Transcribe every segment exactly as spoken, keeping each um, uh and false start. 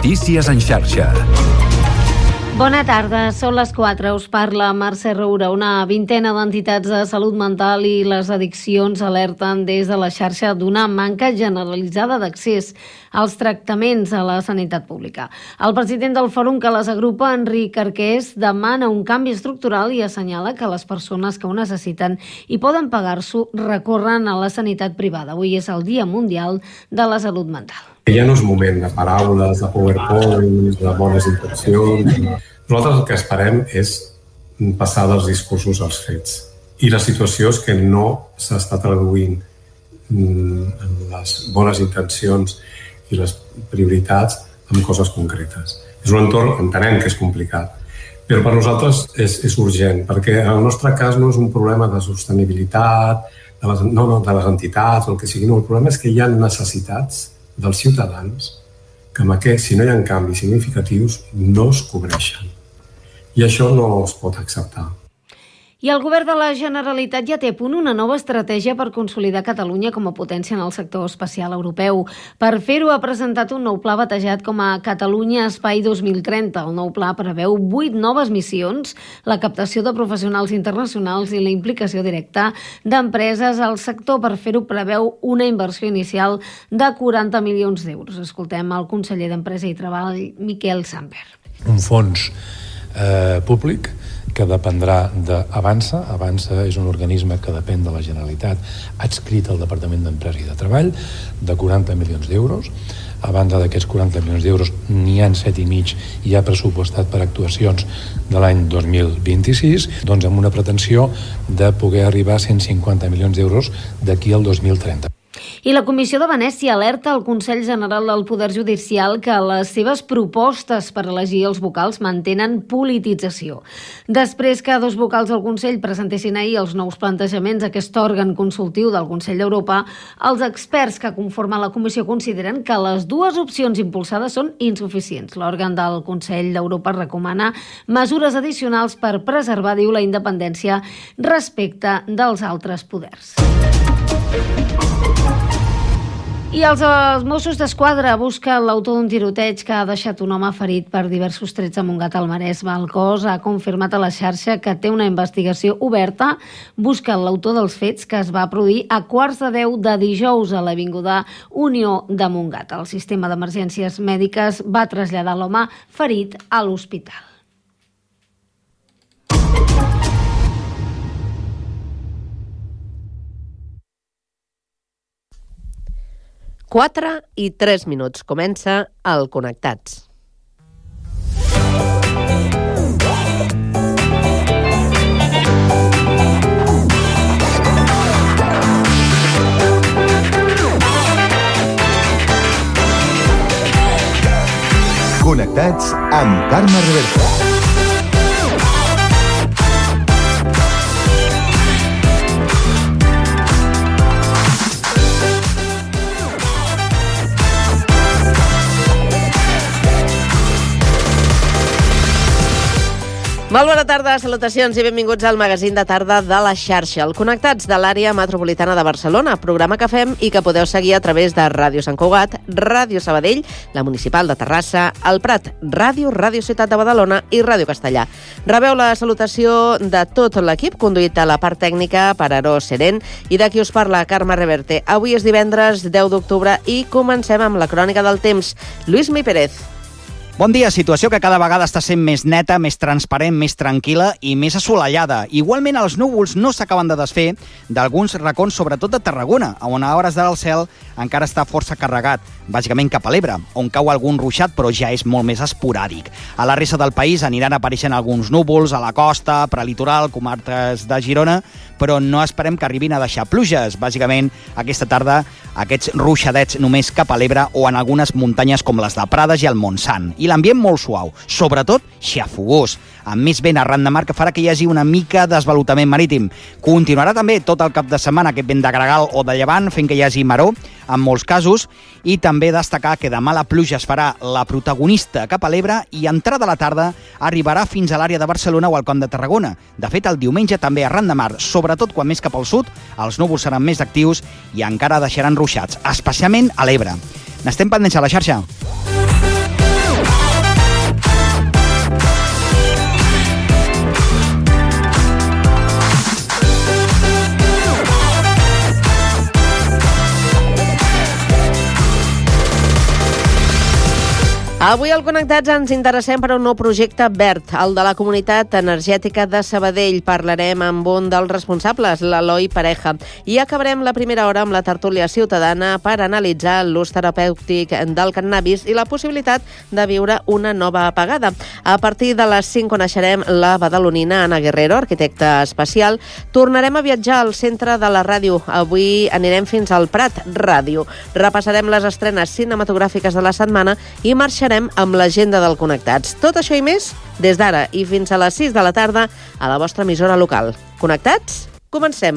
Notícies en xarxa. Bona tarda, són les quatre. Us parla Mercè Roura. Una vintena d'entitats de salut mental i les addiccions alerten des de la xarxa d'una manca generalitzada d'accés als tractaments a la sanitat pública. El president del fòrum que les agrupa, Enric Arqués, demana un canvi estructural i assenyala que les persones que ho necessiten i poden pagar-s'ho recorren a la sanitat privada. Avui és el Dia Mundial de la Salut Mental. Ja no és moment de paraules, de PowerPoint, de bones intencions. Nosaltres el que esperem és passar dels discursos als fets. I la situació és que no s'està traduint en les bones intencions i les prioritats en coses concretes. És un entorn, entenem que és complicat, però per nosaltres és, és urgent, perquè en el nostre cas no és un problema de sostenibilitat, de les, no, no, de les entitats o el que sigui, no, el problema és que hi ha necessitats dels ciutadans que amb aquest, si no hi ha canvis significatius, no es cobreixen. I això no es pot acceptar. I el govern de la Generalitat ja té a punt una nova estratègia per consolidar Catalunya com a potència en el sector espacial europeu. Per fer-ho ha presentat un nou pla batejat com a Catalunya Espai dos mil trenta. El nou pla preveu vuit noves missions, la captació de professionals internacionals i la implicació directa d'empreses al sector. Per fer-ho preveu una inversió inicial de quaranta milions d'euros. Escoltem el conseller d'Empresa i Treball, Miquel Samper. Un fons eh, públic que dependrà d'Avança. Avança és un organisme que depèn de la Generalitat, adscrit al Departament d'Empresa i de Treball, de quaranta milions d'euros. A banda d'aquests quaranta milions d'euros, n'hi ha set i mig ja pressupostat per actuacions de l'any dos mil vint-i-sis, doncs amb una pretensió de poder arribar a cent cinquanta milions d'euros d'aquí al dos mil trenta. I la Comissió de Venècia alerta al Consell General del Poder Judicial que les seves propostes per elegir els vocals mantenen politització. Després que dos vocals del Consell presentessin ahir els nous plantejaments d'aquest òrgan consultiu del Consell d'Europa, els experts que conformen la comissió consideren que les dues opcions impulsades són insuficients. L'òrgan del Consell d'Europa recomana mesures addicionals per preservar, diu, la independència respecte dels altres poders. I els, els Mossos d'Esquadra busquen l'autor d'un tiroteig que ha deixat un home ferit per diversos trets a Montgat al Maresme. El cos ha confirmat a la xarxa que té una investigació oberta buscant l'autor dels fets que es va produir a quarts de deu de dijous a l'avinguda Unió de Montgat. El sistema d'emergències mèdiques va traslladar l'home ferit a l'hospital. quatre i tres minuts. Comença el Connectats. Connectats amb Carme Reverte. Molt bona tarda, salutacions i benvinguts al magazín de tarda de la xarxa, el Connectats de l'àrea metropolitana de Barcelona, programa que fem i que podeu seguir a través de Ràdio Sant Cugat, Ràdio Sabadell, la Municipal de Terrassa, el Prat, Ràdio, Ràdio Ciutat de Badalona i Ràdio Castellà. Rebeu la salutació de tot l'equip, conduït a la part tècnica per Aró Seren i de qui us parla, Carme Reverte. Avui és divendres deu d'octubre i comencem amb la crònica del temps. Lluís Mi Pérez. Bon dia, situació que cada vegada està sent més neta, més transparent, més tranquil·la i més assolellada. Igualment, els núvols no s'acaben de desfer d'alguns racons, sobretot de Tarragona, on a hores d'ara el cel encara està força carregat, bàsicament cap a l'Ebre, on cau algun ruixat, però ja és molt més esporàdic. A la resta del país aniran apareixent alguns núvols a la costa, prelitoral, comarques de Girona, però no esperem que arribin a deixar pluges. Bàsicament, aquesta tarda, aquests ruixadets només cap a l'Ebre o en algunes muntanyes com les de Prades i el Montsant. I l'ambient molt suau, sobretot xafogós, amb més vent arran de mar que farà que hi hagi una mica d'esvalotament marítim. Continuarà també tot el cap de setmana aquest vent de gregal o de llevant, fent que hi hagi maror, en molts casos, i també destacar que demà la pluja es farà la protagonista cap a l'Ebre i entrada a la tarda arribarà fins a l'àrea de Barcelona o al Camp de Tarragona. De fet, el diumenge també arran de mar, sobretot quan més cap al sud, els núvols seran més actius i encara deixaran ruixats, especialment a l'Ebre. N'estem pendents a la xarxa. Avui al Connectats ens interessem per un nou projecte verd, el de la Comunitat Energètica de Sabadell. Parlarem amb un dels responsables, l'Eloi Pareja, i acabarem la primera hora amb la tertúlia ciutadana per analitzar l'ús terapèutic del cannabis i la possibilitat de viure una nova apagada. A partir de les cinc coneixerem la badalonina Anna Guerrero, arquitecta espacial. Tornarem a viatjar al centre de la ràdio. Avui anirem fins al Prat Ràdio. Repassarem les estrenes cinematogràfiques de la setmana i marxarem amb l'agenda del Connectats. Tot això i més des d'ara i fins a les sis de la tarda a la vostra emissora local. Connectats? Comencem!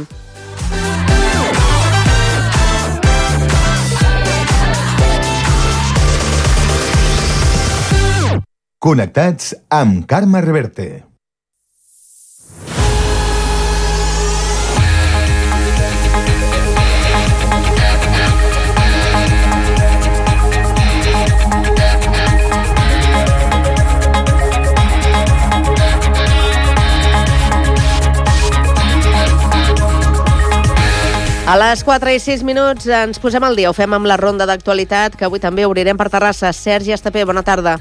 Connectats amb Carme Reverte. A les quatre i sis minuts ens posem al dia. Ho fem amb la ronda d'actualitat, que avui també obrirem per Terrassa. Sergi Estapé, bona tarda.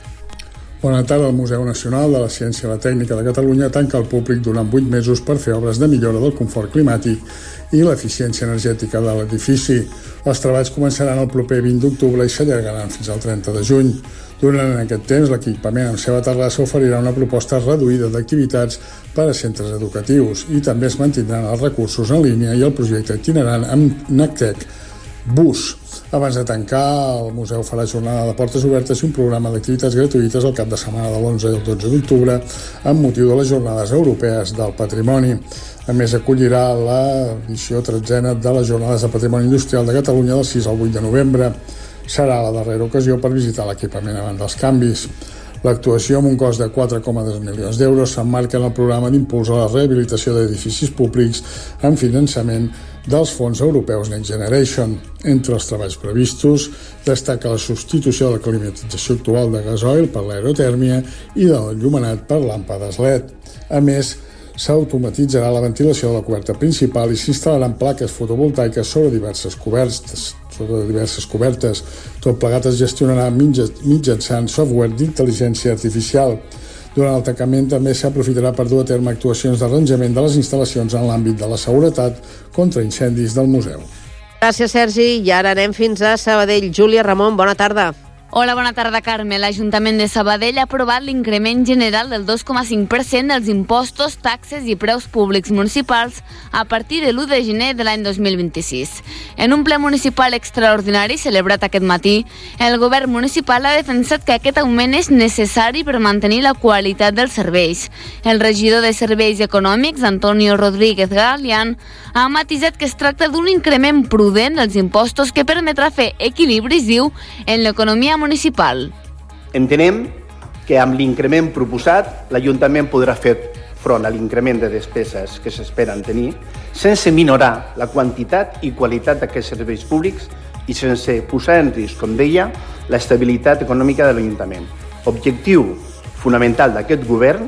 Bona tarda. El Museu Nacional de la Ciència i la Tècnica de Catalunya tanca al públic durant vuit mesos per fer obres de millora del confort climàtic i l'eficiència energètica de l'edifici. Els treballs començaran el proper vint d'octubre i s'allargaran fins al trenta de juny. Durant aquest temps, l'equipament amb seu a Terrassa oferirà una proposta reduïda d'activitats per a centres educatius i també es mantindran els recursos en línia i el projecte itinerant amb Nactec Bus. Abans de tancar, el museu farà jornada de portes obertes i un programa d'activitats gratuïtes al cap de setmana de l'onze i el dotze d'octubre amb motiu de les Jornades Europees del Patrimoni. A més, acollirà l'edició tretzena de les Jornades de Patrimoni Industrial de Catalunya del sis al vuit de novembre. Serà la darrera ocasió per visitar l'equipament abans dels canvis. L'actuació, amb un cost de quatre coma dos milions d'euros, s'emmarca en el programa d'impuls a la rehabilitació d'edificis públics amb finançament dels fons europeus Next Generation. Entre els treballs previstos destaca la substitució de la climatització actual de gasoil per l'aerotèrmia i de l'enllumenat per làmpades L E D. A més, s'automatitzarà la ventilació de la coberta principal i s'instal·laran plaques fotovoltaiques sobre diverses cobertes. sobre diverses cobertes. Tot plegat es gestionarà mitjançant software d'intel·ligència artificial. Durant el tancament també s'aprofitarà per dur a terme actuacions d'arranjament de les instal·lacions en l'àmbit de la seguretat contra incendis del museu. Gràcies, Sergi. I ara anem fins a Sabadell. Júlia Ramon, bona tarda. Hola, bona tarda, Carme. L'Ajuntament de Sabadell ha aprovat l'increment general del dos coma cinc per cent dels impostos, taxes i preus públics municipals a partir de l'u de gener de l'any dos mil vint-i-sis. En un ple municipal extraordinari celebrat aquest matí, el govern municipal ha defensat que aquest augment és necessari per mantenir la qualitat dels serveis. El regidor de Serveis Econòmics, Antonio Rodríguez Galián, ha matisat que es tracta d'un increment prudent dels impostos que permetrà fer equilibris, diu, en l'economia municipal. Entenem que amb l'increment proposat l'Ajuntament podrà fer front a l'increment de despeses que s'esperen tenir sense minorar la quantitat i qualitat d'aquests serveis públics i sense posar en risc, com deia, l'estabilitat econòmica de l'Ajuntament. Objectiu fonamental d'aquest govern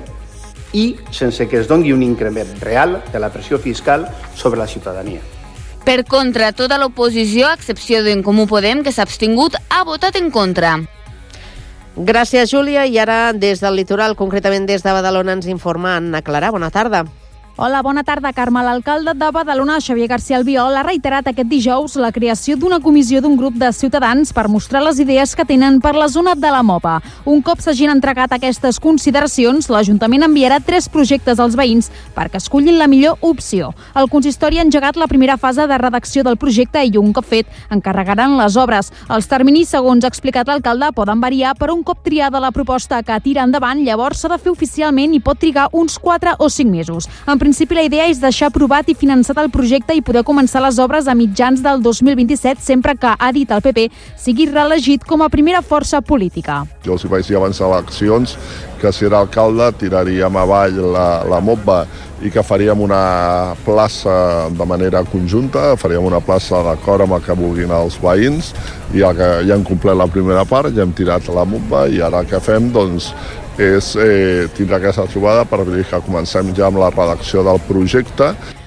i sense que es doni un increment real de la pressió fiscal sobre la ciutadania. Per contra, tota l'oposició, a excepció d'En Comú Podem, que s'ha abstingut, ha votat en contra. Gràcies, Júlia. I ara, des del litoral, concretament des de Badalona, ens informa Anna Clarà. Bona tarda. Hola, bona tarda, Carme. L'alcalde de Badalona, Xavier García Albiol, ha reiterat aquest dijous la creació d'una comissió d'un grup de ciutadans per mostrar les idees que tenen per la zona de la Mopa. Un cop s'hagin entregat aquestes consideracions, l'Ajuntament enviarà tres projectes als veïns perquè escullin la millor opció. El consistori ha engegat la primera fase de redacció del projecte i, un cop fet, encarregaran les obres. Els terminis, segons ha explicat l'alcalde, poden variar, però un cop triada la proposta que tira endavant, llavors s'ha de fer oficialment i pot trigar uns quatre o cinc mesos. En principi, la idea és deixar aprovat i finançat el projecte i poder començar les obres a mitjans del dos mil vint-i-set, sempre que, ha dit el P P, sigui reelegit com a primera força política. Jo els vaig dir abans de eleccions que si era alcalde tiraríem avall la, la M O B i que faríem una plaça de manera conjunta, faríem una plaça d'acord amb el que vulguin els veïns, i ja que ja hem complert la primera part, ja hem tirat la M O B i ara què fem, doncs, és eh, tindre aquesta trobada per dir que comencem ja amb la redacció del projecte.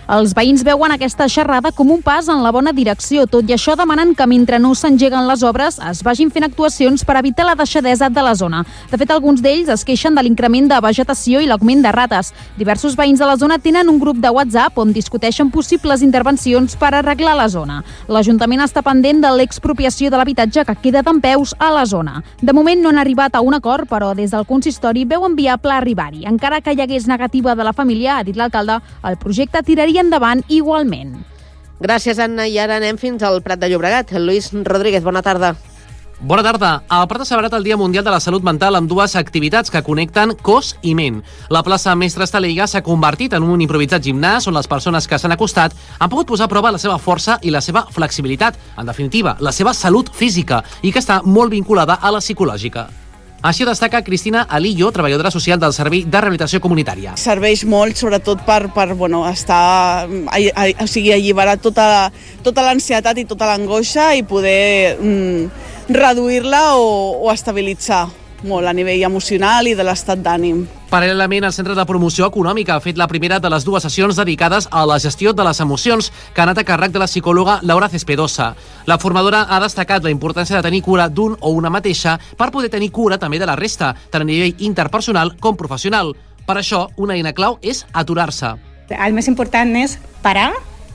Els veïns veuen aquesta xerrada com un pas en la bona direcció, tot i això demanen que mentre no s'engeguen les obres es vagin fent actuacions per evitar la deixadesa de la zona. De fet, alguns d'ells es queixen de l'increment de vegetació i l'augment de rates. Diversos veïns de la zona tenen un grup de WhatsApp on discuteixen possibles intervencions per arreglar la zona. L'Ajuntament està pendent de l'expropiació de l'habitatge que queda dempeus a la zona. De moment no han arribat a un acord, però des del consistori veuen viable arribar-hi. Encara que hi hagués negativa de la família, ha dit l'alcalde, el projecte tiraria endavant igualment. Gràcies, Anna. I ara anem fins al Prat de Llobregat. Lluís Rodríguez, bona tarda. Bona tarda. Al Prat ha celebrat el Dia Mundial de la Salut Mental amb dues activitats que connecten cos i ment. La plaça Mestre Estaliga s'ha convertit en un improvisat gimnàs on les persones que s'han acostat han pogut posar a prova la seva força i la seva flexibilitat, en definitiva, la seva salut física, i que està molt vinculada a la psicològica. Així ho destaca Cristina Alillo, treballadora social del Servei de Rehabilitació Comunitària. Serveix molt, sobretot per, per bueno, estar, a, a, o sigui, alliberar tota, tota l'ansietat i tota l'angoixa i poder mm, reduir-la o, o estabilitzar molt a nivell emocional i de l'estat d'ànim. Paral·lelament, el Centre de Promoció Econòmica ha fet la primera de les dues sessions dedicades a la gestió de les emocions que ha anat a càrrec de la psicòloga Laura Cespedosa. La formadora ha destacat la importància de tenir cura d'un o una mateixa per poder tenir cura també de la resta, tant a nivell interpersonal com professional. Per això, una eina clau és aturar-se. El més important és parar,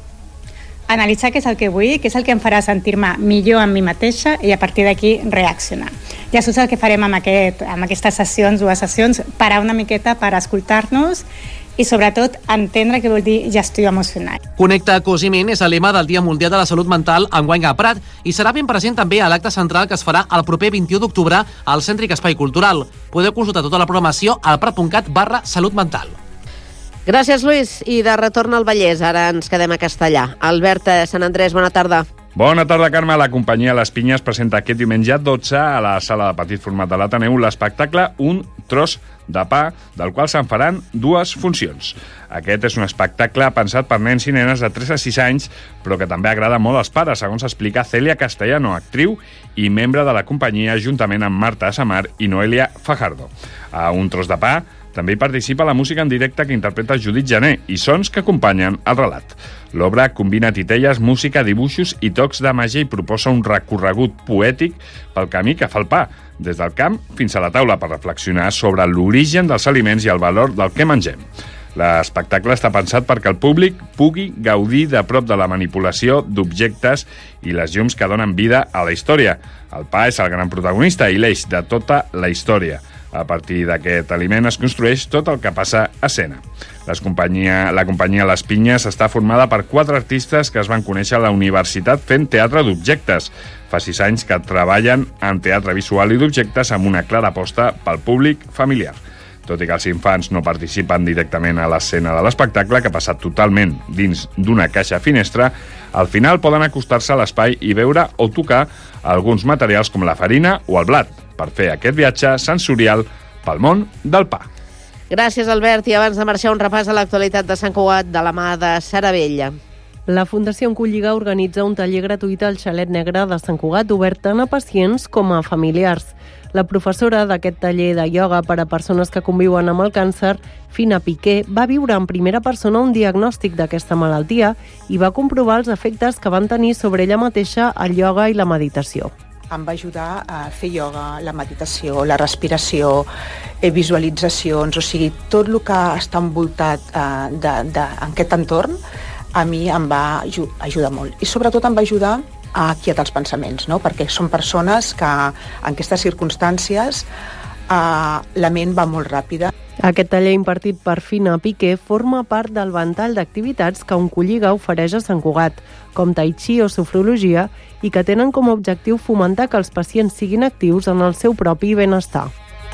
analitzar què és el que vull, què és el que em farà sentir-me millor amb mi mateixa i a partir d'aquí reaccionar. I això és el que farem amb, aquest, amb aquestes sessions, dues sessions, parar una miqueta per escoltar-nos i sobretot entendre què vol dir gestió emocional. Connecta cos i ment és el lema del Dia Mundial de la Salut Mental enguany a Prat i serà ben present també a l'acte central que es farà el proper vint-i-u d'octubre al Cèntric Espai Cultural. Podeu consultar tota la programació al prat.cat barra salut mental. Gràcies, Lluís. I de retorn al Vallès, ara ens quedem a Castellà. Albert Sant Andrés, bona tarda. Bona tarda, Carme. La companyia Les Pinyes presenta aquest diumenge dotze a la sala de petit format de l'Ateneu l'espectacle Un tros de pa, del qual se'n faran dues funcions. Aquest és un espectacle pensat per nens i nenes de tres a sis anys, però que també agrada molt als pares, segons explica Celia Castellano, actriu i membre de la companyia, juntament amb Marta Samar i Noelia Fajardo. A Un tros de pa també hi participa la música en directe que interpreta Judit Jané i sons que acompanyen el relat. L'obra combina titelles, música, dibuixos i tocs de màgia i proposa un recorregut poètic pel camí que fa el pa, des del camp fins a la taula, per reflexionar sobre l'origen dels aliments i el valor del que mengem. L'espectacle està pensat perquè el públic pugui gaudir de prop de la manipulació d'objectes i les llums que donen vida a la història. El pa és el gran protagonista i l'eix de tota la història. A partir d'aquest aliment es construeix tot el que passa a escena. Les companyia, la companyia Les Pinyes està formada per quatre artistes que es van conèixer a la universitat fent teatre d'objectes. Fa sis anys que treballen en teatre visual i d'objectes amb una clara aposta pel públic familiar. Tot i que els infants no participen directament a l'escena de l'espectacle, que ha passat totalment dins d'una caixa finestra, al final poden acostar-se a l'espai i veure o tocar alguns materials com la farina o el blat, per fer aquest viatge sensorial pel món del pa. Gràcies, Albert. I abans de marxar, un repàs a l'actualitat de Sant Cugat de la mà de Sara Vella. La Fundació Oncolliga organitza un taller gratuït al Xalet Negre de Sant Cugat, obert tant a pacients com a familiars. La professora d'aquest taller de ioga per a persones que conviuen amb el càncer, Fina Piqué, va viure en primera persona un diagnòstic d'aquesta malaltia i va comprovar els efectes que van tenir sobre ella mateixa el ioga i la meditació. Em va ajudar a fer ioga, la meditació, la respiració, eh, visualitzacions, o sigui, tot el que està envoltat eh, d'aquest entorn, a mi em va ajudar molt. I sobretot em va ajudar a quietar els pensaments, no? Perquè són persones que en aquestes circumstàncies eh, la ment va molt ràpida. Aquest taller impartit per Fina Piqué forma part del ventall d'activitats que Oncolliga ofereix a Sant Cugat, com tai chi o sofrologia, i que tenen com a objectiu fomentar que els pacients siguin actius en el seu propi benestar.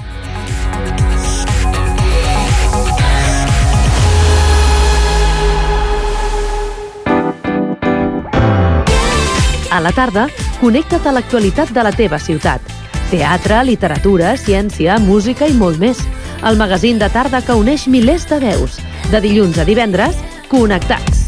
A la tarda, connecta't a l'actualitat de la teva ciutat. Teatre, literatura, ciència, música i molt més. El magazín de tarda que uneix milers de veus. De dilluns a divendres, Connectats.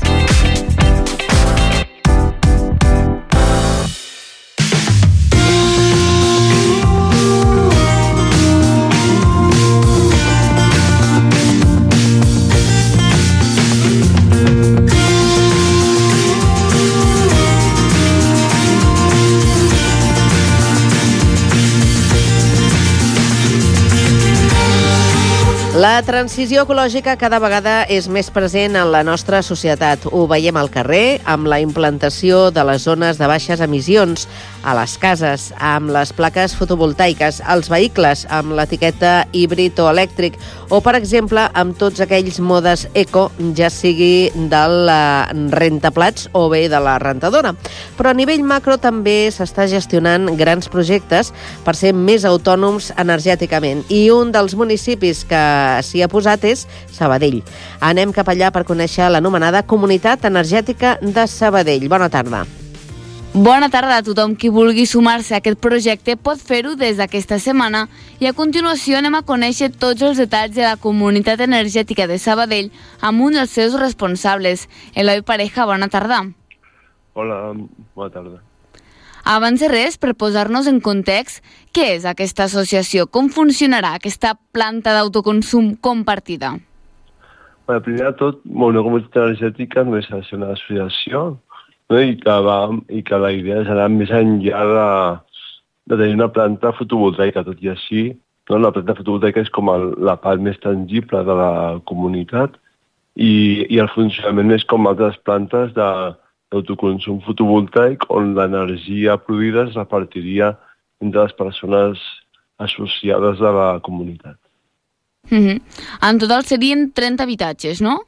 La transició ecològica cada vegada és més present en la nostra societat. Ho veiem al carrer, amb la implantació de les zones de baixes emissions, a les cases, amb les plaques fotovoltaiques, als vehicles, amb l'etiqueta híbrid o elèctric, o, per exemple, amb tots aquells modes eco, ja sigui del rentaplats o bé de la rentadora. Però a nivell macro també s'està gestionant grans projectes per ser més autònoms energèticament. I un dels municipis que s'hi ha posat és Sabadell. Anem cap allà per conèixer l'anomenada Comunitat Energètica de Sabadell. Bona tarda. Bona tarda a tothom qui vulgui sumar-se a aquest projecte pot fer-ho des d'aquesta setmana i a continuació anem a conèixer tots els detalls de la Comunitat Energètica de Sabadell amb un dels seus responsables. Eloi Pareja, bona tarda. Hola, bona tarda. Abans de res, per posar-nos en context, què és aquesta associació? Com funcionarà aquesta planta d'autoconsum compartida? Bé, primer de tot, una comunitat energètica no és una associació, no? I, que va, i que la idea és anar més enllà de, de tenir una planta fotovoltaica, tot i així, no? La planta fotovoltaica és com el, la part més tangible de la comunitat i, i el funcionament és com altres plantes de d'autoconsum fotovoltaic on l'energia produïda es repartiria entre les persones associades a la comunitat. Mm-hmm. En total serien trenta habitatges, no?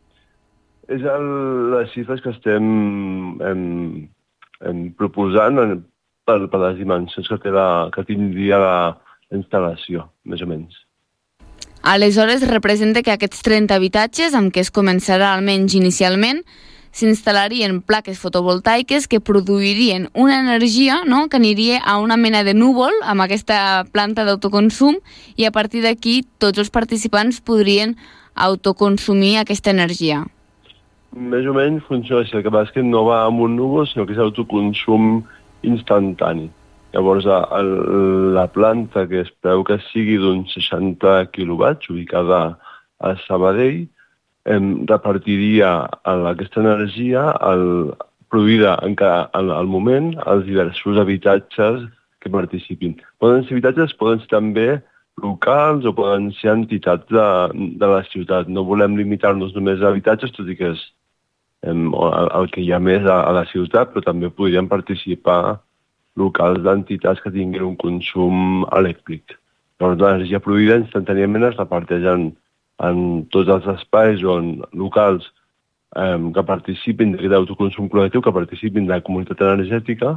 És el, les xifres que estem em, em proposant en, per, per les dimensions que, té la, que tindria la instal·lació, més o menys. Aleshores, representa que aquests trenta habitatges, amb què es començarà almenys inicialment, s'instal·larien plaques fotovoltaiques que produirien una energia, no?, que aniria a una mena de núvol amb aquesta planta d'autoconsum i a partir d'aquí tots els participants podrien autoconsumir aquesta energia. Més o menys funciona així. El que passa és que no va amb un núvol, sinó que és autoconsum instantani. Llavors, el, la planta que es preveu que sigui d'uns seixanta quilowatts, ubicada a Sabadell, em repartiria aquesta energia el, produïda en cada, en, al moment als diversos habitatges que participin. Poden ser habitatges, poden ser també locals o poden ser entitats de, de la ciutat. No volem limitar-nos només a habitatges, tot i que és em, el, el que hi ha més a, a la ciutat, però també podrien participar locals d'entitats que tinguin un consum elèctric. Llavors, l'energia produïda instantàniament es reparteix en en tots els espais o en locals eh, que participin d'aquest autoconsum col·lectiu, que participin de la comunitat energètica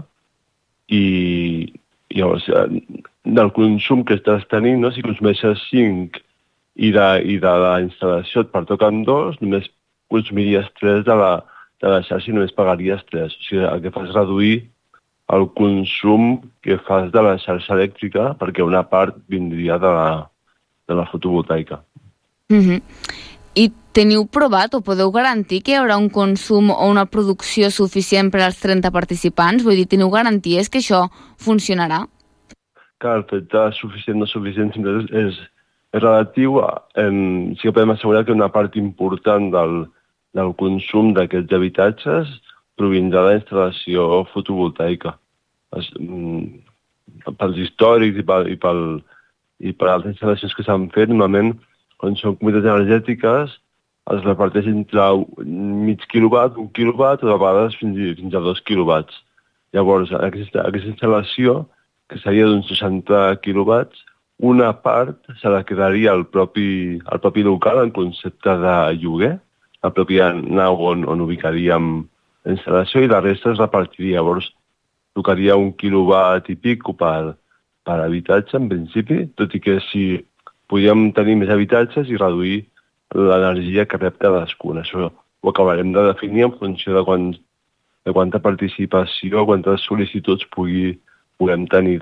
i, i llavors, eh, del consum que estàs tenint, no? Si consumeixes cinc i de, i de la instal·lació et pertoquen dos, només consumiries tres de la, de la xarxa i només pagaries tres. O sigui, el que fas és reduir el consum que fas de la xarxa elèctrica perquè una part vindria de la, de la fotovoltaica. Mm-hmm. I teniu provat o podeu garantir que hi haurà un consum o una producció suficient per als trenta participants? Vull dir, teniu garanties que això funcionarà? Clar, el fet de suficient o no suficient és, és, és relatiu. Em, sí que podem assegurar que una part important del, del consum d'aquests habitatges provindrà de la instal·lació fotovoltaica. Es, mm, pels històrics i, pel, i, pel, i per altres instal·lacions que s'han fet, normalment quan són comunitats energètiques, es reparteix entre mig quilowatt, un quilowatt, o de vegades fins, fins a dos quilowatts. Llavors, aquesta, aquesta instal·lació, que seria d'uns seixanta quilowatts, una part se la quedaria al propi, al propi local en concepte de lloguer, la pròpia nau on, on ubicaríem la instal·lació, i la resta es repartiria. Llavors, tocaria un quilowatt i pico per, per habitatge, en principi, tot i que si podríem tenir més habitatges i reduir l'energia que rep cadascun. Això ho acabarem de definir en funció de, quant, de quanta participació, quantes sol·licituds pugui, puguem tenir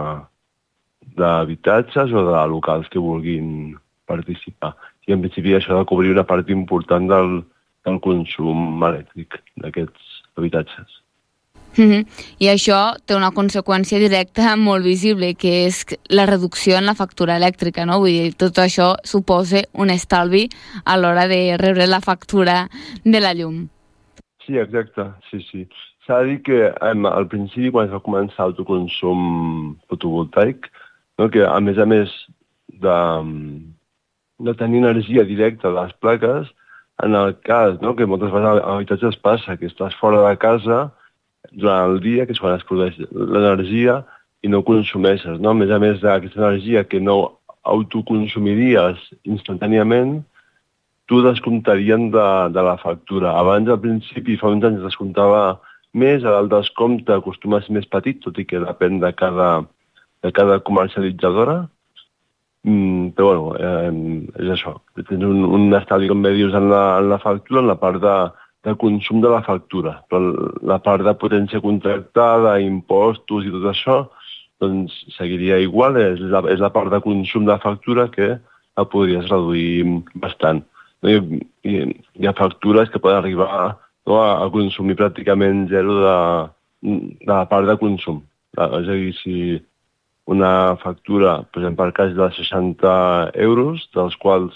d'habitatges o de locals que vulguin participar. I en principi això ha de cobrir una part important del, del consum elèctric d'aquests habitatges. Mm-hmm. I això té una conseqüència directa molt visible, que és la reducció en la factura elèctrica, no? Vull dir, tot això suposa un estalvi a l'hora de rebre la factura de la llum. Sí, exacte, sí, sí. S'ha de dir que em, al principi, quan es va començar l'autoconsum fotovoltaic, no, que a més a més de, de tenir energia directa de les plaques, en el cas, no?, que moltes vegades a l'habitatge es passa, que estàs fora de casa durant el dia, que és quan es produeix l'energia, i no consumeixes, no? A més a més d'aquesta energia que no autoconsumiries instantàniament, tu descomptarien de, de la factura. Abans, al principi, fa uns anys, descomptava més, ara el descompte acostuma a ser més petit, tot i que depèn de cada, de cada comercialitzadora. Mm, però, bueno, eh, és això. Tens un, un estalvi, com bé dius, en la, en la factura, en la part de, de consum de la factura. Però la part de potència contractada, impostos i tot això, doncs seguiria igual. És la, és la part de consum de la factura que la podries reduir bastant. Hi, hi, hi ha factures que poden arribar, no, a, a consumir pràcticament zero de, de la part de consum. És a dir, si una factura, per exemple, per cas de seixanta euros, dels quals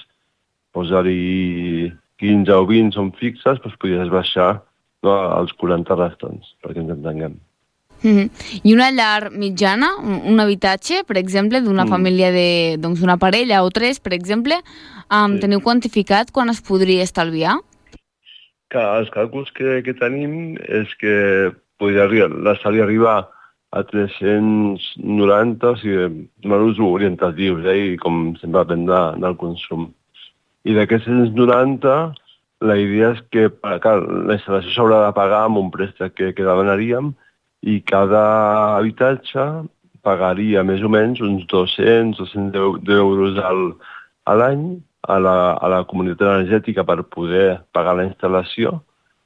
posar-hi quinze o vint són fixes, doncs podries baixar, no, als quaranta restants, perquè ens entenguem. Mm-hmm. I una llar mitjana, un habitatge, per exemple, d'una mm. família de, doncs, d'una parella o tres, per exemple, um, sí. Teniu quantificat quan es podria estalviar? Que els càlculs que, que tenim és que podria l'estalvi arribar a tres-cents noranta, o sigui, números orientatius, eh, i com sempre depèn de, del consum. I d'aquests tres-cents noranta, la idea és que, que la instal·lació s'haurà de pagar amb un préstec que, que demanaríem, i cada habitatge pagaria més o menys uns dos-cents, dos-cents deu euros al, a l'any a la, a la comunitat energètica per poder pagar la instal·lació,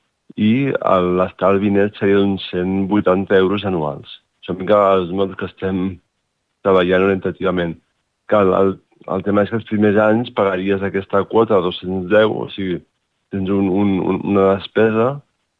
i l'estalvi net seria d'uns cent vuitanta euros anuals. Això mica els mots que estem treballant orientativament. Que el, el, el tema és que els primers anys pagaries aquesta quota de dos-cents deu, o sigui, tens un, un, una despesa,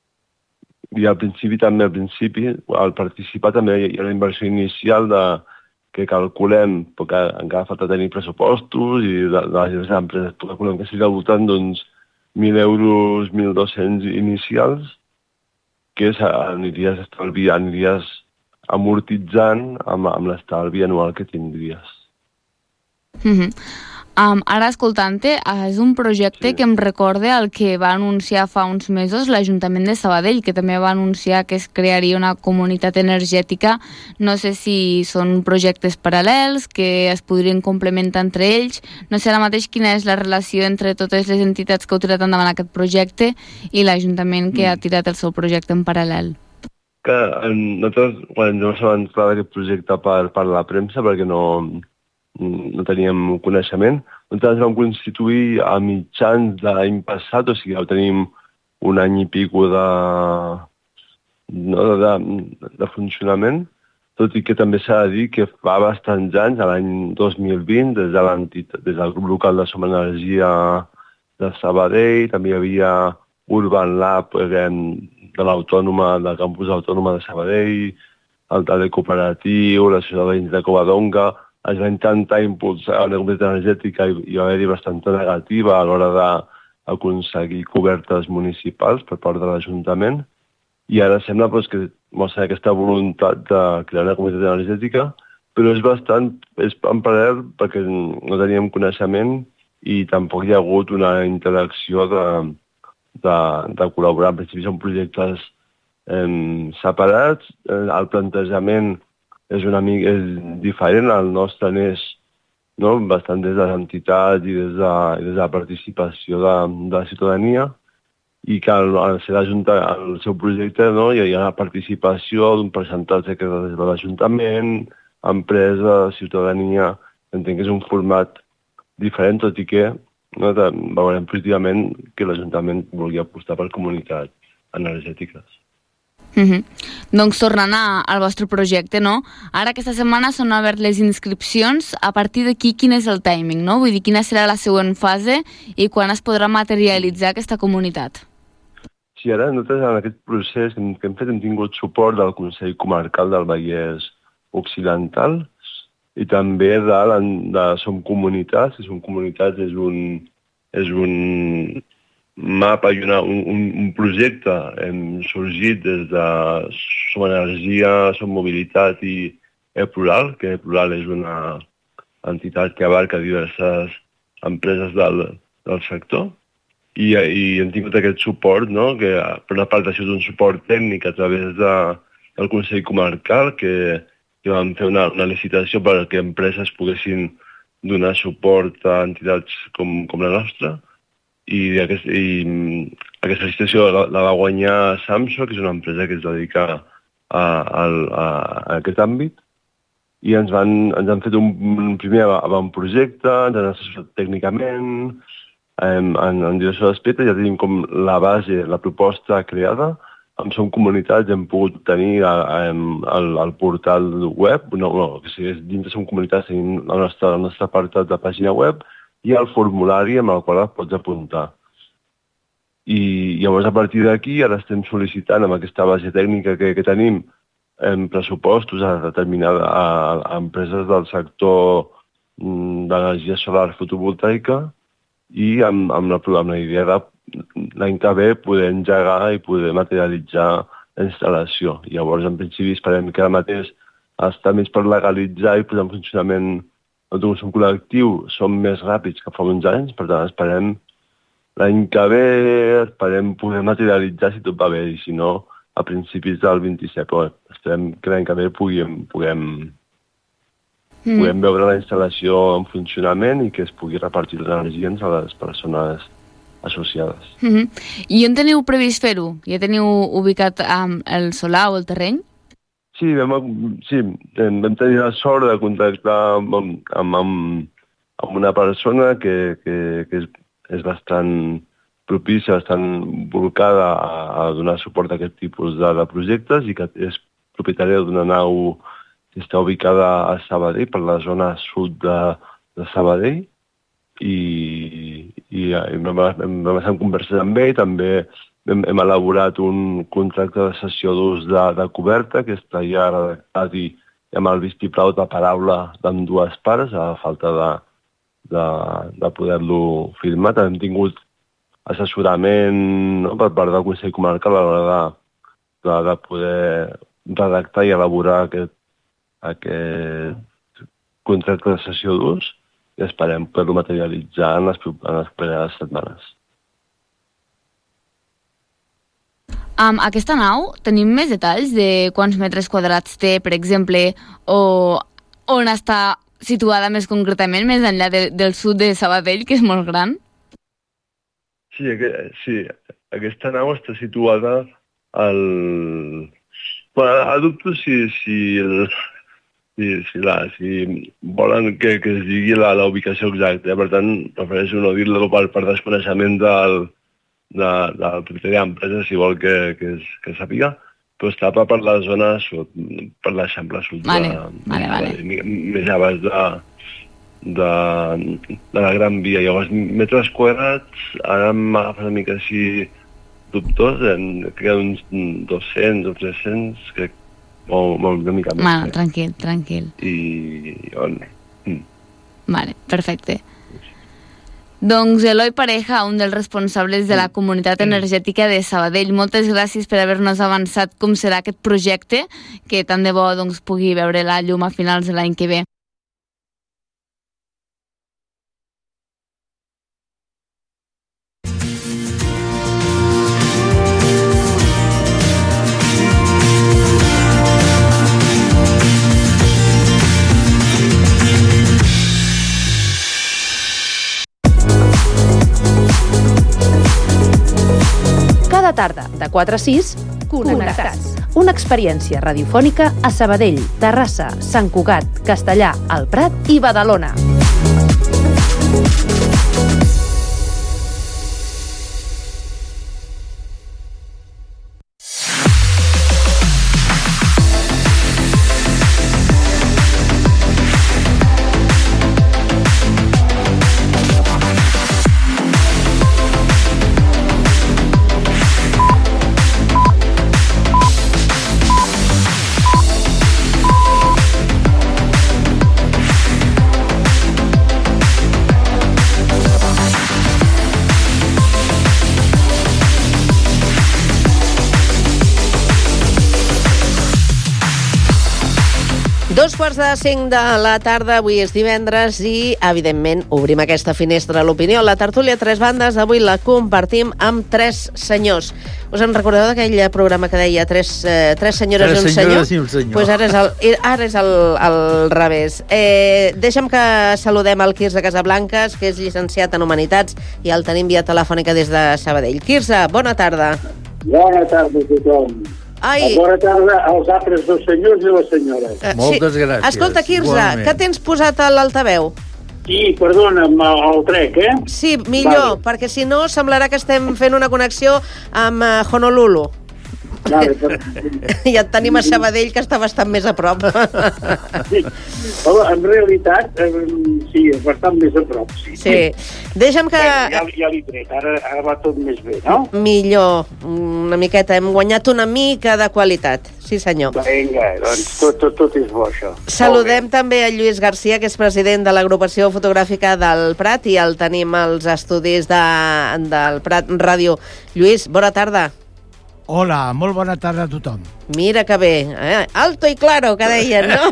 i al principi també, al principi, al participar també hi ha la inversió inicial de, que calculem, perquè encara falta tenir pressupostos i de, de les empreses, calculem que sigui al voltant d'uns mil euros, mil dos-cents inicials, que és, aniries estalviant, aniries amortitzant amb, amb l'estalvi anual que tindries. Mm-hmm. Um, ara, escoltant-te, és un projecte sí. que em recorda el que va anunciar fa uns mesos l'Ajuntament de Sabadell, que també va anunciar que es crearia una comunitat energètica. No sé si són projectes paral·lels, que es podrien complementar entre ells. No sé ara mateix quina és la relació entre totes les entitats que heu tirat endavant aquest projecte i l'Ajuntament que mm. ha tirat el seu projecte en paral·lel. Que nosaltres, quan ens vam assabentar d'aquest projecte per, per la premsa, perquè no... no teníem coneixement. Nosaltres ens vam constituir a mitjans de l'any passat, o sigui, ja tenim un any i pico de, no, de, de funcionament, tot i que també s'ha de dir que fa bastants anys, l'any dos mil vint, des, de des del grup local de Som Energia de Sabadell, també hi havia Urban Lab de l'Autònoma, del campus Autònoma de Sabadell, el Tale Cooperatiu, la Societat de Veïns de Covadonga. Es va intentar impulsar una comunitat energètica i hi va haver-hi bastanta negativa a l'hora d'aconseguir cobertes municipals per part de l'Ajuntament, i ara sembla doncs, que mostra aquesta voluntat de crear una comunitat energètica, però és bastant és en paral·lel perquè no teníem coneixement i tampoc hi ha hagut una interacció de, de, de col·laborar. En principi són projectes eh, separats, el plantejament és una mica és diferent, el nostre n'és, no, bastant des de les entitats i des de, des de la participació de, de la ciutadania, i que al, al ser el seu projecte, no, hi ha la participació d'un percentatge que és de l'Ajuntament, empresa, ciutadania. Entenc que és un format diferent, tot i que no, veurem positivament que l'Ajuntament vulgui apostar per comunitats energètiques. Mm-hmm. Doncs tornant al vostre projecte, no? Ara aquesta setmana s'han obert les inscripcions. A partir d'aquí, quin és el timing, no? Vull dir, quina serà la següent fase i quan es podrà materialitzar aquesta comunitat? Sí, ara nosaltres en aquest procés que hem fet hem tingut suport del Consell Comarcal del Vallès Occidental i també de, de Som Comunitats. Som Comunitats és un, és un mapa i una, un, un projecte hem sorgit des de Som Energia, Som Mobilitat i E-Plural, que E-Plural és una entitat que abarca diverses empreses del, del sector i, i hem tingut aquest suport, no? Que per una part ha sigut un suport tècnic a través de, del Consell Comarcal, que, que vam fer una, una licitació perquè empreses poguessin donar suport a entitats com, com la nostra, i, aquest, i aquesta licitació la, la va guanyar Samsung, que és una empresa que es dedica a, a, a, a aquest àmbit, i ens, van, ens han fet un, un primer avantprojecte, ens han assessorat tècnicament, en, en, en direcció d'aspecte, ja tenim com la base, la proposta creada, amb Som Comunitats hem pogut tenir el, el portal web, no, no, que si és dins de Som Comunitats tenim el nostre, el nostre apartat de pàgina web i el formulari amb el qual et pots apuntar. I llavors a partir d'aquí ara estem sol·licitant amb aquesta base tècnica que, que tenim en pressupostos a determinades a, a empreses del sector d'energia solar fotovoltaica i amb, amb, la, amb la idea de l'any que ve poder engegar i poder materialitzar la instal·lació. Llavors, en principi, esperem que ara mateix els tràmits per legalitzar i posar en funcionament l'autoconsum col·lectiu són més ràpids que fa uns anys, per tant, esperem l'any que ve, esperem poder materialitzar si tot va bé, i si no, a principis del vint-i-set, però esperem que l'any que ve puguem, puguem, mm. puguem veure la instal·lació en funcionament i que es pugui repartir l'energia entre les persones associades. Mm-hmm. I on teniu previst fer-ho? Ja teniu ubicat um, el solar o el terreny? Sí, vam, sí, vam tenir la sort de contactar amb, amb, amb, amb una persona que, que, que és, és bastant propícia, bastant volcada a, a donar suport a aquest tipus de, de projectes i que és propietària d'una nau que està ubicada a Sabadell, per la zona sud de, de Sabadell, i, i, i vam, vam estar en converses amb ell. També hem, hem elaborat un contracte de cessió d'ús de, de coberta que està ja redactat i amb el vistiplau de paraula d'ambdues parts, a falta de, de, de poder-lo firmar. També hem tingut assessorament, no, per part del Consell Comarcal a l'hora de, de, de poder redactar i elaborar aquest, aquest contracte de cessió d'ús, i esperem poder-lo materialitzar en les, en les properes setmanes. Amb aquesta nau tenim més detalls de quants metres quadrats té, per exemple, o on està situada més concretament, més enllà de, del sud de Sabadell, que és molt gran? Sí, aquest, sí, aquesta nau està situada al... Bueno, a dubto si, si el... Si, si, la, si volen que, que es digui la, la ubicació exacta, eh? Per tant, prefereixo no dir-lo per, per desconeixement del, de, del propietari d'empresa, si vol que, que, es, que sàpiga, però està per la zona sud, per l'Eixample sud, vale, de, vale, vale. de, més a baix de, de, de la Gran Via. Llavors, metres quadrats, ara m'agafa una mica així dubtós, crec que uns dos-cents o tres-cents, crec, o una mica més. Bueno, tranquil, tranquil. I on? Mm. Vale, perfecte. Doncs Eloi Pareja, un dels responsables de la comunitat energètica de Sabadell, moltes gràcies per haver-nos avançat com serà aquest projecte, que tant de bo doncs, pugui veure la llum a finals de l'any que ve. Tarda, de quatre a sis, Connectats. Una experiència radiofònica a Sabadell, Terrassa, Sant Cugat, Castellà, El Prat i Badalona. Dos quarts de cinc de la tarda, avui és divendres i, evidentment, obrim aquesta finestra a l'opinió. La tertúlia Tres Bandes avui la compartim amb tres senyors. Us en recordeu d'aquell programa que deia tres, eh, tres senyores tres i un senyor? i un senyor. Pues ara és el, ara és el, el revés. Eh, deixa'm que saludem el Quirze Casablancas, que és llicenciat en Humanitats, i el tenim via telefònica des de Sabadell. Quirze, bona tarda. Bona tarda a tothom. Ai. Bona tarda als altres dos senyors i les senyores. Uh, Moltes sí. gràcies. Escolta, Quirze, igualment. Què tens posat a l'altaveu? Sí, perdona'm, el trec, eh? Sí, millor, vale. Perquè si no semblarà que estem fent una connexió amb uh, Honolulu. Vale, per... I et tenim a Sabadell, que està bastant més a prop. Sí. En realitat, sí, és bastant més a prop. Sí. Sí. Deixa'm que... Ja, ja l'he tret, ara, ara va tot més bé, no? Millor, una miqueta. Hem guanyat una mica de qualitat. Sí, senyor. Vinga, doncs tot, tot, tot és bo, això. Saludem també a Lluís Garcia, que és president de l'agrupació fotogràfica del Prat, i el tenim als estudis de, del Prat Ràdio. Lluís, bona tarda. Hola, molt bona tarda a tothom. Mira que bé, eh? Alto i claro, que deien, no?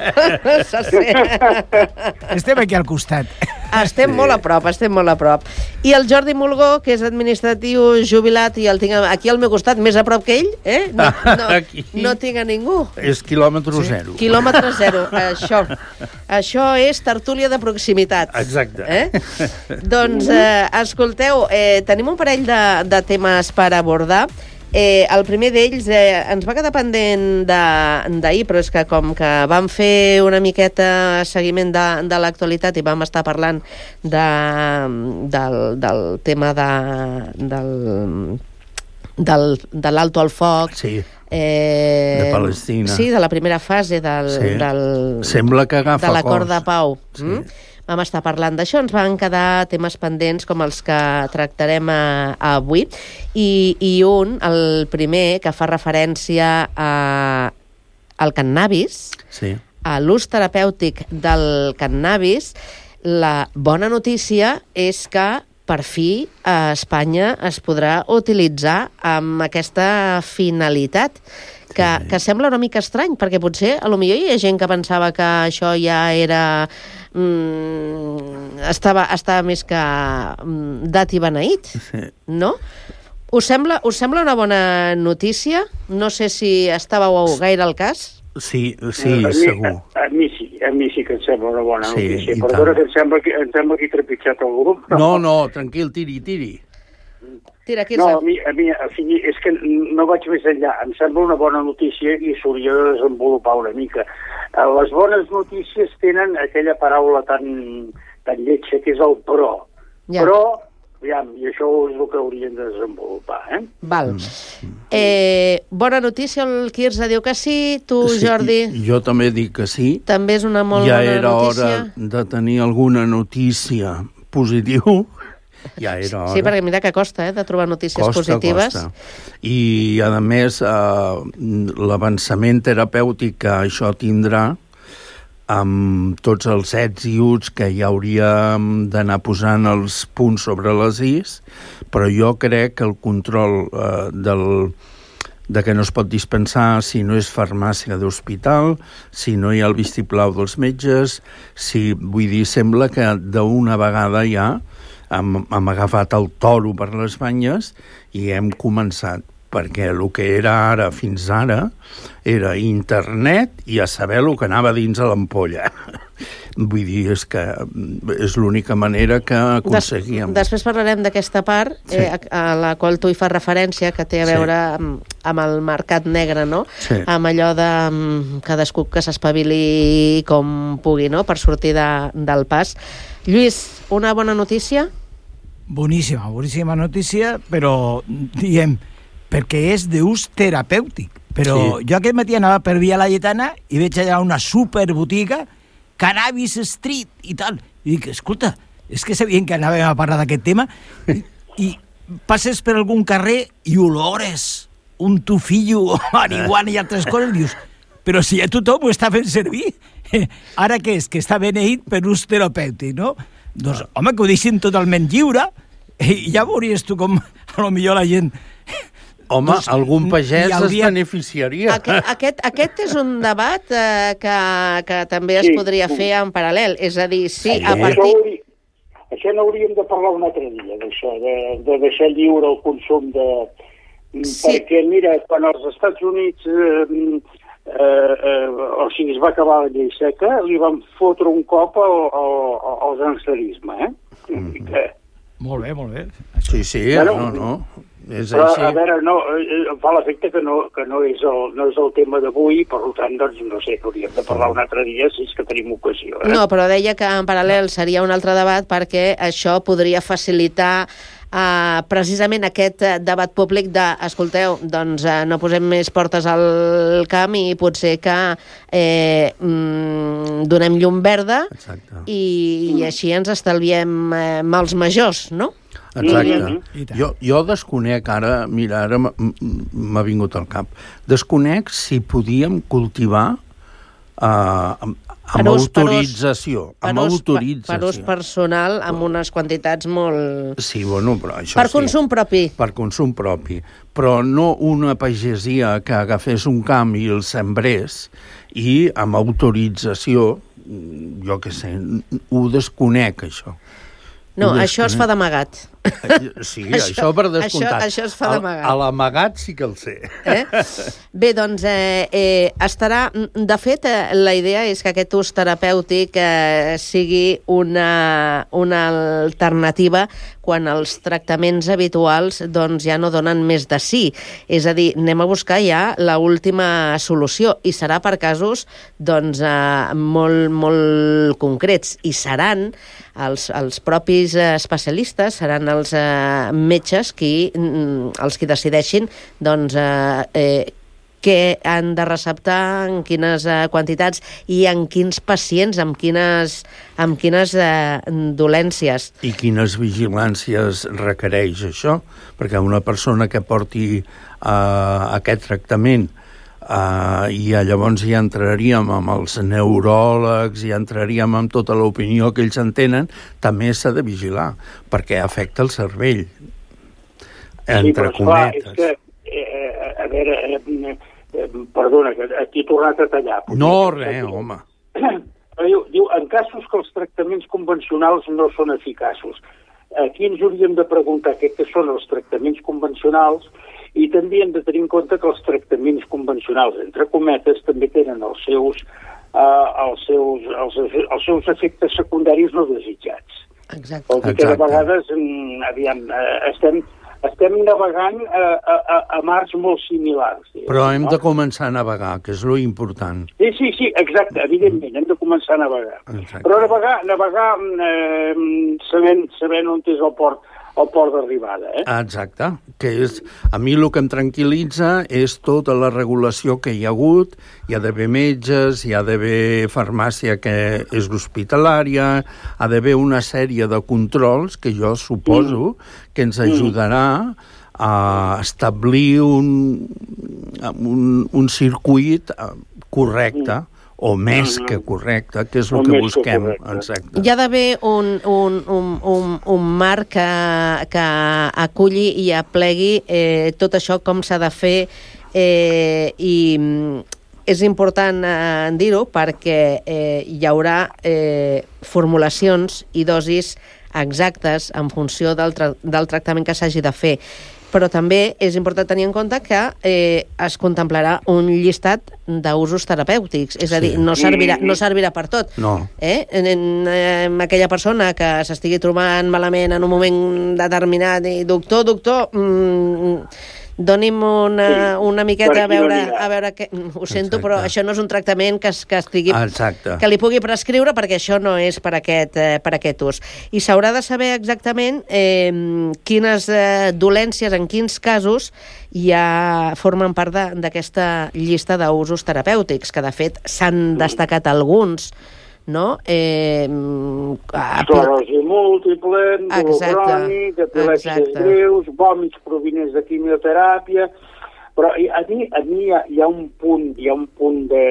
Estem aquí al costat. Estem sí. molt a prop, estem molt a prop. I el Jordi Mulgó, que és administratiu jubilat, i el tinc aquí al meu costat, més a prop que ell, eh? No, no, no tinc a ningú. És quilòmetre sí. zero. Quilòmetre zero, això. Això és tertúlia de proximitat. Exacte. Eh? Doncs, eh, escolteu, eh, tenim un parell de, de temes per abordar. Eh, el primer d'ells eh, ens va quedar pendent d'ahir, però és que com que vam fer una miqueta seguiment de, de l'actualitat i vam estar parlant de, del, del tema de, del, del, de l'alto al foc, sí. eh, de Palestina, sí, de la primera fase del, sí. del, sembla que agafa de l'acord de pau. Sí. Mm? Vam estar parlant d'això, ens van quedar temes pendents com els que tractarem a, a avui, i, i un, el primer, que fa referència a, al cannabis, sí. a l'ús terapèutic del cannabis. La bona notícia és que per fi a Espanya es podrà utilitzar amb aquesta finalitat, que, sí. que sembla una mica estrany, perquè potser a lo millor hi ha gent que pensava que això ja era... Mm, estava, estava més que mm, dat i beneït, sí. no? Us sembla, us sembla una bona notícia? No sé si estàveu gaire al cas. Sí, sí, a mi, segur. A, a, mi sí, a mi sí que em sembla una bona sí, notícia. Perdona, que em sembla que, em sembla que he trepitjat el grup. No, no, tranquil, tiri, tiri. Tira, no, a mi, a mi a fi, és que no vaig més enllà. Em sembla una bona notícia i s'hauria de desenvolupar una mica. Les bones notícies tenen aquella paraula tan, tan lletja que és el però. Ja. Però, aviam, i això és el que haurien de desenvolupar, eh? Val. Eh, bona notícia, el Quirze diu que sí, tu, sí, Jordi? Jo també dic que sí. També és una molt ja bona notícia. Ja era hora de tenir alguna notícia positiva. Ja era hora. Sí, perquè mira que costa, eh, de trobar notícies costa, positives. Costa. I, a més, eh, l'avançament terapèutic que això tindrà, amb tots els ets i uts que ja hauríem d'anar posant els punts sobre les is, però jo crec que el control eh, del, de que no es pot dispensar si no és farmàcia d'hospital, si no hi ha el vistiplau dels metges, si, vull dir, sembla que d'una vegada ja hem, hem agafat el toro per les banyes i hem començat, perquè el que era ara fins ara era internet i a saber el que anava dins a l'ampolla. Vull dir, és que és l'única manera que aconseguíem. Des, després parlarem d'aquesta part, sí. eh, a, a la qual tu hi fas referència, que té a veure sí. amb, amb el mercat negre, no? Sí. Amb allò de cadascú que s'espavili com pugui, no?, per sortir de, del pas. Lluís, una bona notícia? Boníssima, boníssima notícia, però, diguem, perquè és d'ús terapèutic. Però sí. jo aquest matí anava per Via Laietana i veig allà una superbotiga, Cannabis Street i tal. I dic, escolta, és que sabien que anàvem a parlar d'aquest tema i, i passes per algun carrer i olores un tufillo, marihuana i altres coses, dius, però si ja tothom ho està fent servir, ara què és? Que està beneït per ús terapèutic, no? Doncs, home, que ho deixin totalment lliure i ja veuries tu com a lo millor la gent Home, doncs, algun pagès es dia... beneficiaria. Aquest, aquest, aquest és un debat eh, que, que també es Sí. podria fer en paral·lel. És a dir, sí, Sí, a partir... Això, hauria, això n'hauríem de parlar un altre dia, d'això, de, de deixar lliure el consum de... Sí. Perquè, mira, quan als Estats Units eh, eh, eh, o sigui, es va acabar la llei seca, li van fotre un cop al, al, al gangsterisme, eh? Mm. Que... Molt bé, molt bé. Sí, sí, Bueno, no, no. És Però, així. a veure, no, eh, em fa l'efecte que, no, que no, és el, no és el tema d'avui, per tant, doncs, no sé, hauríem de parlar un altre dia si és que tenim ocasió. Eh? No, però deia que en paral·lel seria un altre debat perquè això podria facilitar Uh, precisament aquest uh, debat públic de, escolteu, doncs uh, no posem més portes al camp i potser que eh, mm, donem llum verda i, i així ens estalviem uh, mals majors, no? Exacte. Jo, jo desconec ara, mira, ara m'ha vingut al cap, desconec si podíem cultivar uh, amb, amb Per ús- per ús- autorització. Per Amb ús, autorització. per ús personal amb unes quantitats molt... Sí, bueno, però això Per sí. consum propi. Per consum propi. Però no una pagesia que agafés un camp i el sembrés i amb autorització, jo què sé, ho desconec, això. No, Ho això es fa d'amagat. Sí, això, això per descomptat. Això, això es fa d'amagat. A, a l'amagat sí que el sé. Eh? Bé, doncs, eh, eh, estarà... De fet, eh, la idea és que aquest ús terapèutic eh, sigui una, una alternativa quan els tractaments habituals doncs, ja no donen més de sí. És a dir, anem a buscar ja l'última solució i serà per casos doncs, eh, molt, molt concrets i seran els, els propis eh, especialistes, seran els eh, metges qui, mm, els qui decideixin doncs, eh, eh, què han de receptar, en quines eh, quantitats i en quins pacients, amb quines, amb quines eh, dolències. I quines vigilàncies requereix això? Perquè una persona que porti uh, aquest tractament uh, i llavors ja entraríem amb els neuròlegs, ja entraríem amb tota l'opinió que ells en tenen, també s'ha de vigilar, perquè afecta el cervell. Entre sí, però, cometes. Esclar, és que, eh, a veure, eh, eh, perdona, que aquí he tornat a tallar. No, res, home. Diu, diu, en casos que els tractaments convencionals no són eficaços. Aquí ens hauríem de preguntar què que són els tractaments convencionals i també hem de tenir en compte que els tractaments convencionals, entre cometes, també tenen els seus, uh, els seus, els, els seus efectes secundaris no desitjats. Exacte. Vol dir que de vegades, mm, aviam, eh, estem... Estem navegant a, a, a mars molt similars. Diguem, Però hem no? de començar a navegar, que és lo important. Sí, sí, sí, exacte, evidentment, hem de començar a navegar. Exacte. Però navegar, navegar eh, sabent, sabent on és el port, el port d'arribada. Eh? Exacte, que és, a mi el que em tranquil·litza és tota la regulació que hi ha hagut, hi ha d'haver metges, hi ha d'haver farmàcia que és hospitalària, ha d'haver una sèrie de controls que jo suposo que ens ajudarà a establir un, un, un circuit correcte, o més que correcte, que és el que busquem. Exacte. Hi ha d'haver un, un, un, un, un marc que, que aculli i aplegui eh, tot això, com s'ha de fer, eh, i és important eh, dir-ho perquè eh, hi haurà eh, formulacions i dosis exactes en funció del, tra del tractament que s'hagi de fer. Però també és important tenir en compte que eh, es contemplarà un llistat d'usos terapèutics. És a dir, no servirà, no servirà per tot. No. Eh? En, en, en aquella persona que s'estigui trobant malament en un moment determinat i doctor, doctor, mm, doni'm una, sí, una miqueta a veure, a veure què... Ho sento, exacte, però això no és un tractament que, es, que, estigui, que li pugui prescriure perquè això no és per aquest, eh, per aquest ús. I s'haurà de saber exactament eh, quines eh, dolències, en quins casos ja formen part d'aquesta llista d'usos terapèutics, que de fet s'han destacat alguns, no? Eh, Esclerosi múltiple, dolor crònic, epilèpsies greus, vòmits provinents de quimioteràpia, però a mi, a mi hi, ha, hi ha un punt, hi ha un punt de,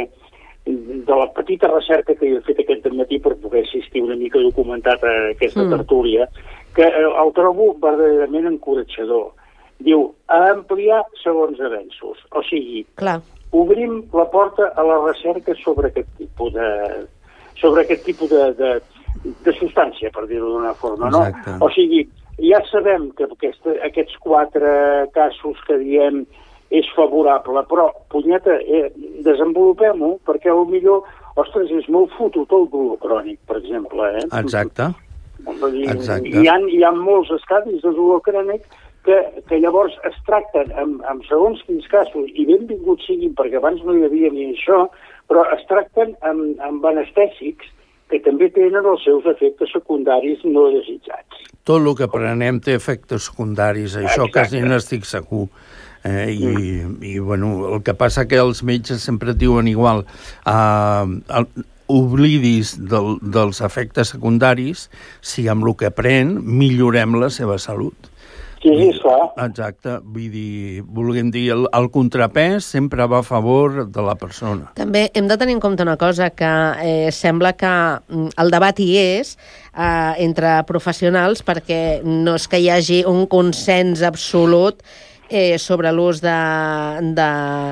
de la petita recerca que he fet aquest matí per poder assistir una mica documentat a aquesta mm. tertúlia, que el trobo verdaderament encoratjador. diu ampliar segons avenços. O sigui, Clar. obrim la porta a la recerca sobre aquest tipus de, sobre aquest tipus de, de, de substància, per dir-ho d'una forma, no? Exacte. O sigui, ja sabem que aquesta, aquests quatre casos que diem és favorable, però, punyeta, eh, desenvolupem-ho, perquè potser, ostres, és molt fotut el dolor crònic, per exemple, eh? Exacte. Exacte. Hi ha, hi ha molts estadis de dolor crònic que, que llavors es tracten amb, amb segons quins casos, i benvinguts siguin, perquè abans no hi havia ni això, però es tracten amb, amb anestèsics que també tenen els seus efectes secundaris no desitjats. Tot el que prenem té efectes secundaris, això Exacte. quasi n'estic segur. Eh, i, mm. i, bueno, el que passa que els metges sempre et diuen igual, uh, el, oblidis del, dels efectes secundaris si amb el que pren millorem la seva salut. Sí, sí, clar. Exacte, vull dir, volguem dir, el, el contrapès sempre va a favor de la persona. També hem de tenir en compte una cosa, que eh, sembla que el debat hi és eh, entre professionals, perquè no és que hi hagi un consens absolut eh, sobre l'ús de, de,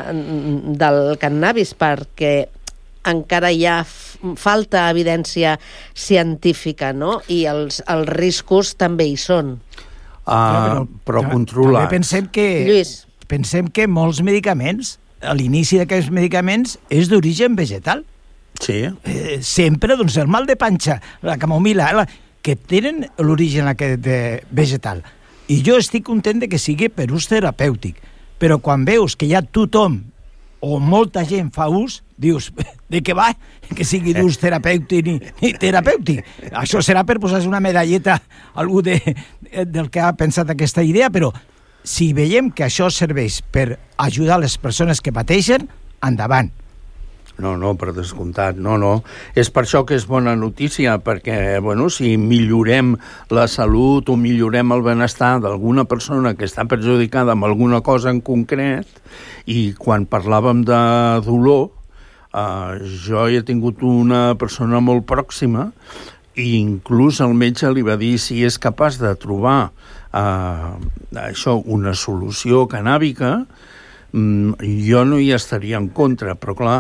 del cannabis, perquè encara hi ha falta evidència científica, no? I els, els riscos també hi són. Uh, però, però controlar. També pensem que, Lluís. pensem que molts medicaments, a l'inici d'aquests medicaments, és d'origen vegetal. Sí. Eh, sempre, doncs, el mal de panxa, la camomila, la, que tenen l'origen aquest de vegetal. I jo estic content de que sigui per ús terapèutic. Però quan veus que ja tothom o molta gent fa ús, dius, de què va? Que sigui d'ús terapèutic ni, ni terapèutic. Això serà per posar-se una medalleta a algú de, del que ha pensat aquesta idea, però si veiem que això serveix per ajudar les persones que pateixen, endavant. No, no, per descomptat, no, no. És per això que és bona notícia, perquè, bueno, si millorem la salut o millorem el benestar d'alguna persona que està perjudicada amb alguna cosa en concret, i quan parlàvem de dolor, eh, jo he tingut una persona molt pròxima i inclús el metge li va dir si és capaç de trobar eh, això, una solució canàbica, mm, jo no hi estaria en contra, però clar,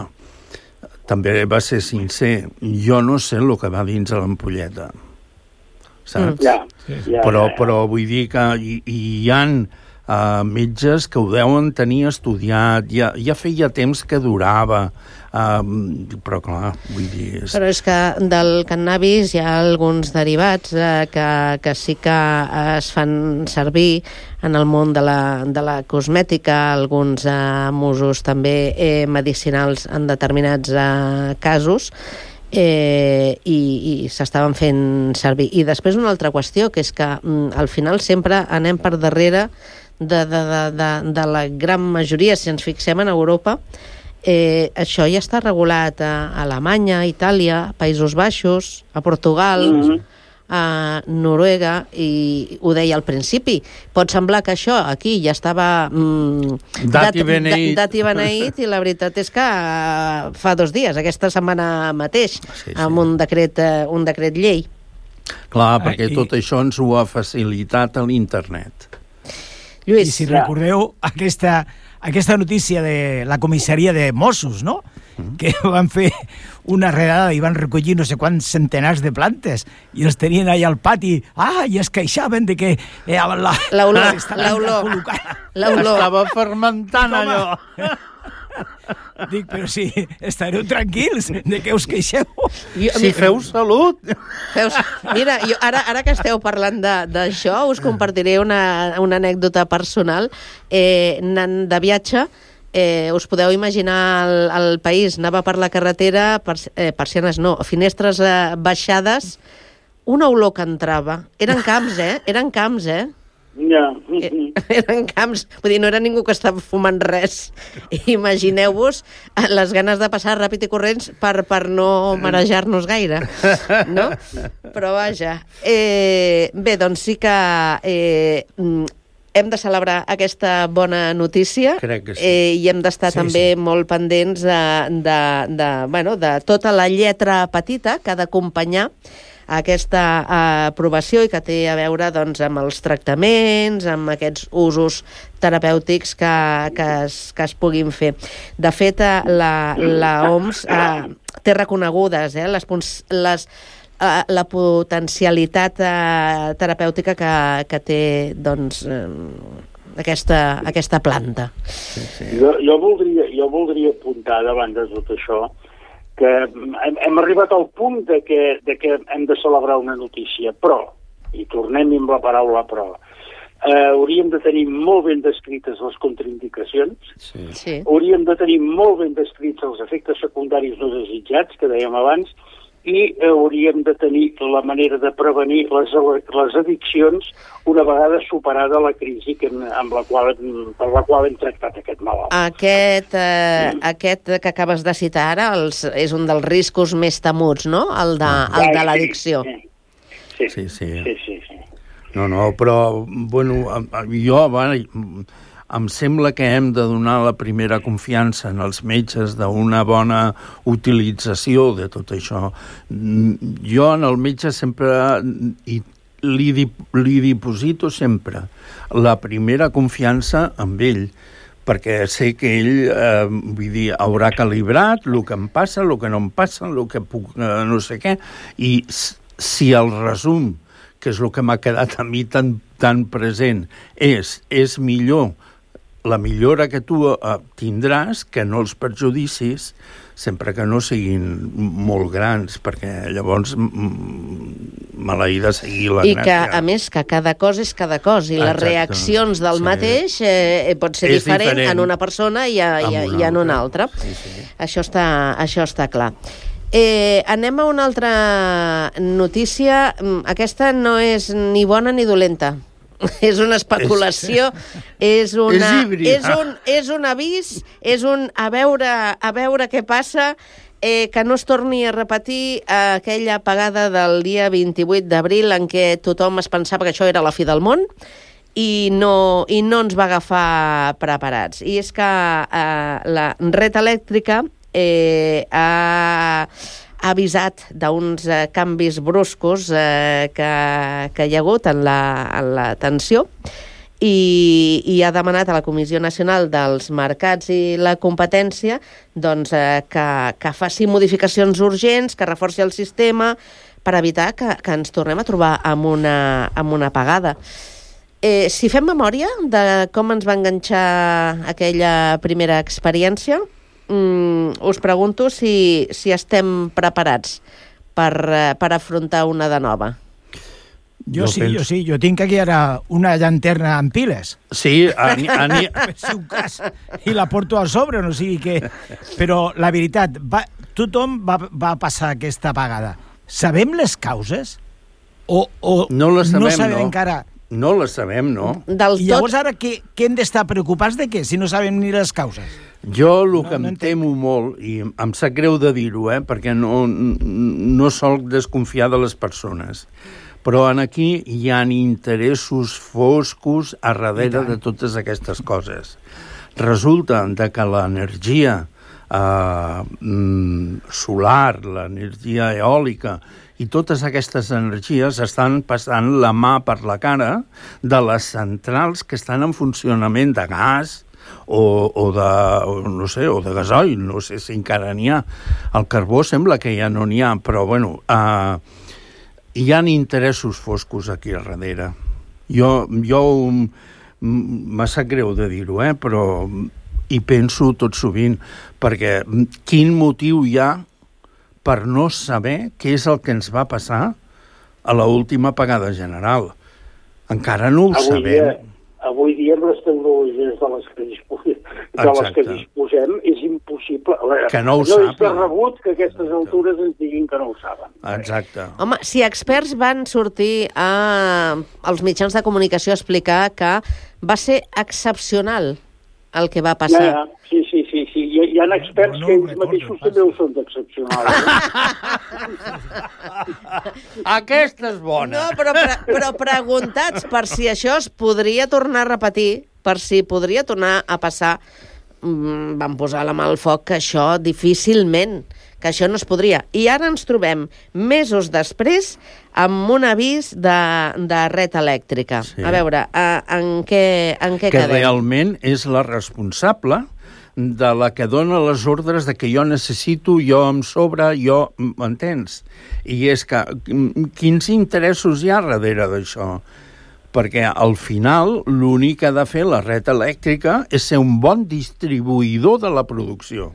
també va ser sincer, jo no sé el que va dins de l'ampolleta, saps? Ja, ja, però, ja, ja. però vull dir que hi, hi ha uh, metges que ho deuen tenir estudiat, ja, ja feia temps que durava, uh, però clar, vull dir... És... Però és que del cannabis hi ha alguns derivats eh, que, que sí que es fan servir en el món de la, de la cosmètica, alguns eh, amb usos també eh, medicinals en determinats eh, casos, eh, i, i s'estaven fent servir. I després una altra qüestió, que és que mm, al final sempre anem per darrere de, de, de, de, de la gran majoria, si ens fixem en Europa. Eh, això ja està regulat a Alemanya, a Itàlia, a Països Baixos, a Portugal, mm-hmm. a Noruega, i ho deia al principi. Pot semblar que això aquí ja estava mm, dat i beneït. dat i beneït, i la veritat és que uh, fa dos dies, aquesta setmana mateix, sí, sí. amb un decret, uh, un decret llei. Clar, perquè tot això ens ho ha facilitat a l'internet. Lluís. I si recordeu aquesta, aquesta notícia de la comissaria de Mossos, no? Mm. Que van fer una redada i van recollir no sé quants centenars de plantes i els tenien allà al pati. Ah, i es queixaven de que eh, la... L'olor, l'olor. Estava fermentant allò. Dic, però si estareu tranquils, de què us queixeu? Jo, si feu salut. Feus, mira, jo ara, ara que esteu parlant d'això, us compartiré una, una anècdota personal. Eh, anant de viatge, eh, us podeu imaginar el, el país, anava per la carretera, per, eh, persianes no, finestres eh, baixades, una olor que entrava. Eren camps, eh? Eren camps, eh? Ja. Eren camps, vull dir, no era ningú que estava fumant res. Imagineu-vos les ganes de passar ràpid i corrents per, per no marejar-nos gaire, no? Però vaja, eh, bé, doncs sí que eh, hem de celebrar aquesta bona notícia. Crec que sí. Eh, i hem d'estar Sí, també sí. molt pendents de, de, de, bueno, de tota la lletra petita que ha d'acompanyar aquesta aprovació i que té a veure doncs, amb els tractaments, amb aquests usos terapèutics que, que, es, que es puguin fer. De fet, la, la O M S eh, té reconegudes eh, les, les, eh, la potencialitat eh, terapèutica que, que té doncs, eh, aquesta, aquesta planta. Sí, sí. Jo, jo, voldria, jo voldria apuntar davant de tot això que hem, hem arribat al punt de que, de que hem de celebrar una notícia, però, i tornem amb la paraula però, eh, hauríem de tenir molt ben descrites les contraindicacions, sí. Sí. Hauríem de tenir molt ben descrits els efectes secundaris no desitjats, que dèiem abans, i hauríem de tenir la manera de prevenir les, les addiccions una vegada superada la crisi que, amb la qual, per la qual hem tractat aquest malalt. Aquest, eh, mm. aquest que acabes de citar ara els, és un dels riscos més temuts, no? El de, el de l'addicció. Sí, sí. Sí, sí. sí, sí, sí. No, no, però, bueno, jo, bueno, em sembla que hem de donar la primera confiança en els metges d'una bona utilització de tot això. Jo en el metge sempre i li, li diposito sempre la primera confiança amb ell, perquè sé que ell eh, vull dir, haurà calibrat el que em passa, el que no em passa, el que puc, eh, no sé què, i si el resum, que és el que m'ha quedat a mi tan, tan present, és, és millor la millora que tu eh, tindràs que no els perjudicis, sempre que no siguin molt grans, perquè llavors maleïda seguir la I gràcia. I que, a més, que cada cosa és cada cosa, i les Exacte. reaccions del sí. mateix eh, pot ser diferent, diferent en una persona i, a, i, a, i en una altra. Sí, sí. Això, està, això està clar. Eh, anem a una altra notícia. Aquesta no és ni bona ni dolenta. És una especulació, és, una, és, un, és un avís, és un a veure, a veure què passa, eh, que no es torni a repetir eh, aquella apagada del dia vint-i-vuit d'abril en què tothom es pensava que això era la fi del món i no, i no ens va agafar preparats. I és que eh, la Red Elèctrica eh, ha... ha avisat d'uns eh, canvis bruscos eh, que, que hi ha hagut en la, en la tensió i, i ha demanat a la Comissió Nacional dels Mercats i la Competència doncs, eh, que, que faci modificacions urgents, que reforci el sistema per evitar que, que ens tornem a trobar amb una, amb una apagada. Eh, si fem memòria de com ens va enganxar aquella primera experiència, Mm, us pregunto si, si estem preparats per, per afrontar una de nova. Jo, jo sí, penso... jo sí. Jo tinc aquí ara una llanterna amb piles. Sí, ani, ani... si un cas, i la porto al sobre, no sigui que... Però la veritat, va, tothom va, va passar aquesta apagada. Sabem les causes? O, o no, la sabem, no sabem no. encara... No la sabem, no. Del I llavors tot... ara què, què hem d'estar preocupats de què, si no sabem ni les causes? Jo el no, que no em temo molt, i em sap greu de dir-ho, eh, perquè no, no sol desconfiar de les persones, però en aquí hi ha interessos foscos a darrere de totes aquestes coses. Resulta de que l'energia eh, solar, l'energia eòlica, i totes aquestes energies estan passant la mà per la cara de les centrals que estan en funcionament de gas o, o de, o, no sé, o de gasoil, no sé si encara n'hi ha. El carbó sembla que ja no n'hi ha, però, bueno, eh, hi ha interessos foscos aquí al darrere. Jo, jo m'ha sap greu de dir-ho, eh, però hi penso tot sovint, perquè quin motiu hi ha per no saber què és el que ens va passar a l'última apagada general. Encara no ho avui sabem. Dia, avui dia, amb les tecnologies de les que, disposem, de les que disposem, és impossible. Que no ho no sàpiga. és de rebut que a aquestes altures ens diguin que no ho saben. Exacte. Home, si experts van sortir a, als mitjans de comunicació a explicar que va ser excepcional el que va passar. Ja, ja. Sí, sí, sí, sí. Hi, hi ha experts no, no, que ells mateixos també ho són d'excepcionals. Aquesta és bona. No, però, pre però preguntats per si això es podria tornar a repetir, per si podria tornar a passar, mmm, van posar la mà al foc que això difícilment, que això no es podria. I ara ens trobem mesos després amb un avís de, de red elèctrica. Sí. A veure, a, en què, en què que quedem? Realment és la responsable de la que dona les ordres de que jo necessito, jo em sobra, jo... M'entens? I és que quins interessos hi ha darrere d'això? Perquè al final l'únic que ha de fer la red elèctrica és ser un bon distribuïdor de la producció.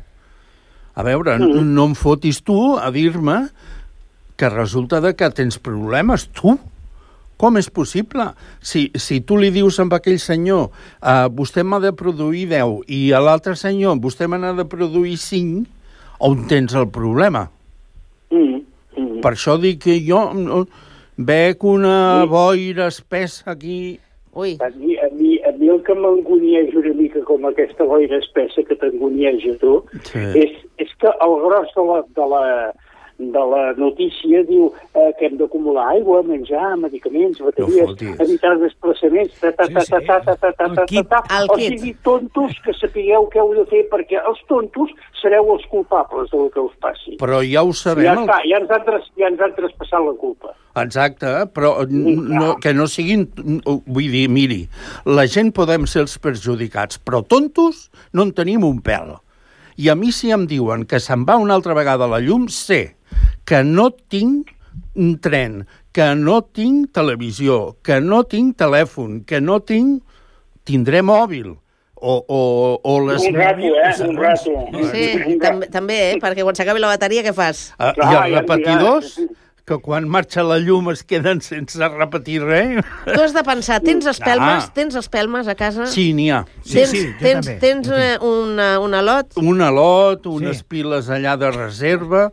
A veure, mm. no em fotis tu a dir-me que resulta de que tens problemes, tu. Com és possible? Si, si tu li dius amb aquell senyor uh, vostè m'ha de produir deu i a l'altre senyor vostè me n'ha de produir cinc, on tens el problema? Mm. Mm. Per això dic que jo no, veig una boira espessa aquí... Ui. A mi, a mi, a mi el que m'engonieja una mica com aquesta boira espessa que t'engonieja tu, sí. és, és que el gros de la, de la, de la notícia diu eh, que hem d'acumular aigua, menjar, medicaments, bateries, no evitar desplaçaments, ta, ta, ta, ta, ta, ta, ta, ta, ta, ta, ta. O sigui, tontos, que sapigueu què heu de fer, perquè els tontos sereu els culpables del que us passi. Però ja ho sabem. Ja està, ja ens han, tras, ja ens han traspassat la culpa. Exacte, però no, que no siguin... Vull dir, miri, la gent podem ser els perjudicats, però tontos no en tenim un pèl. I a mi si em diuen que se'n va una altra vegada la llum, sé que no tinc un tren, que no tinc televisió, que no tinc telèfon, que no tinc... Tindré mòbil. O, o, o les... Un rato, eh? Un rato. Sí, també, també, eh? Perquè quan s'acabi la bateria, què fas? Uh, I els repetidors... que quan marxa la llum es queden sense repetir res. Tu has de pensar, tens espelmes, ah. tens espelmes a casa? Sí, n'hi ha. Tens, sí, sí, tens, tens una, una lot? Una lot, unes sí. piles allà de reserva.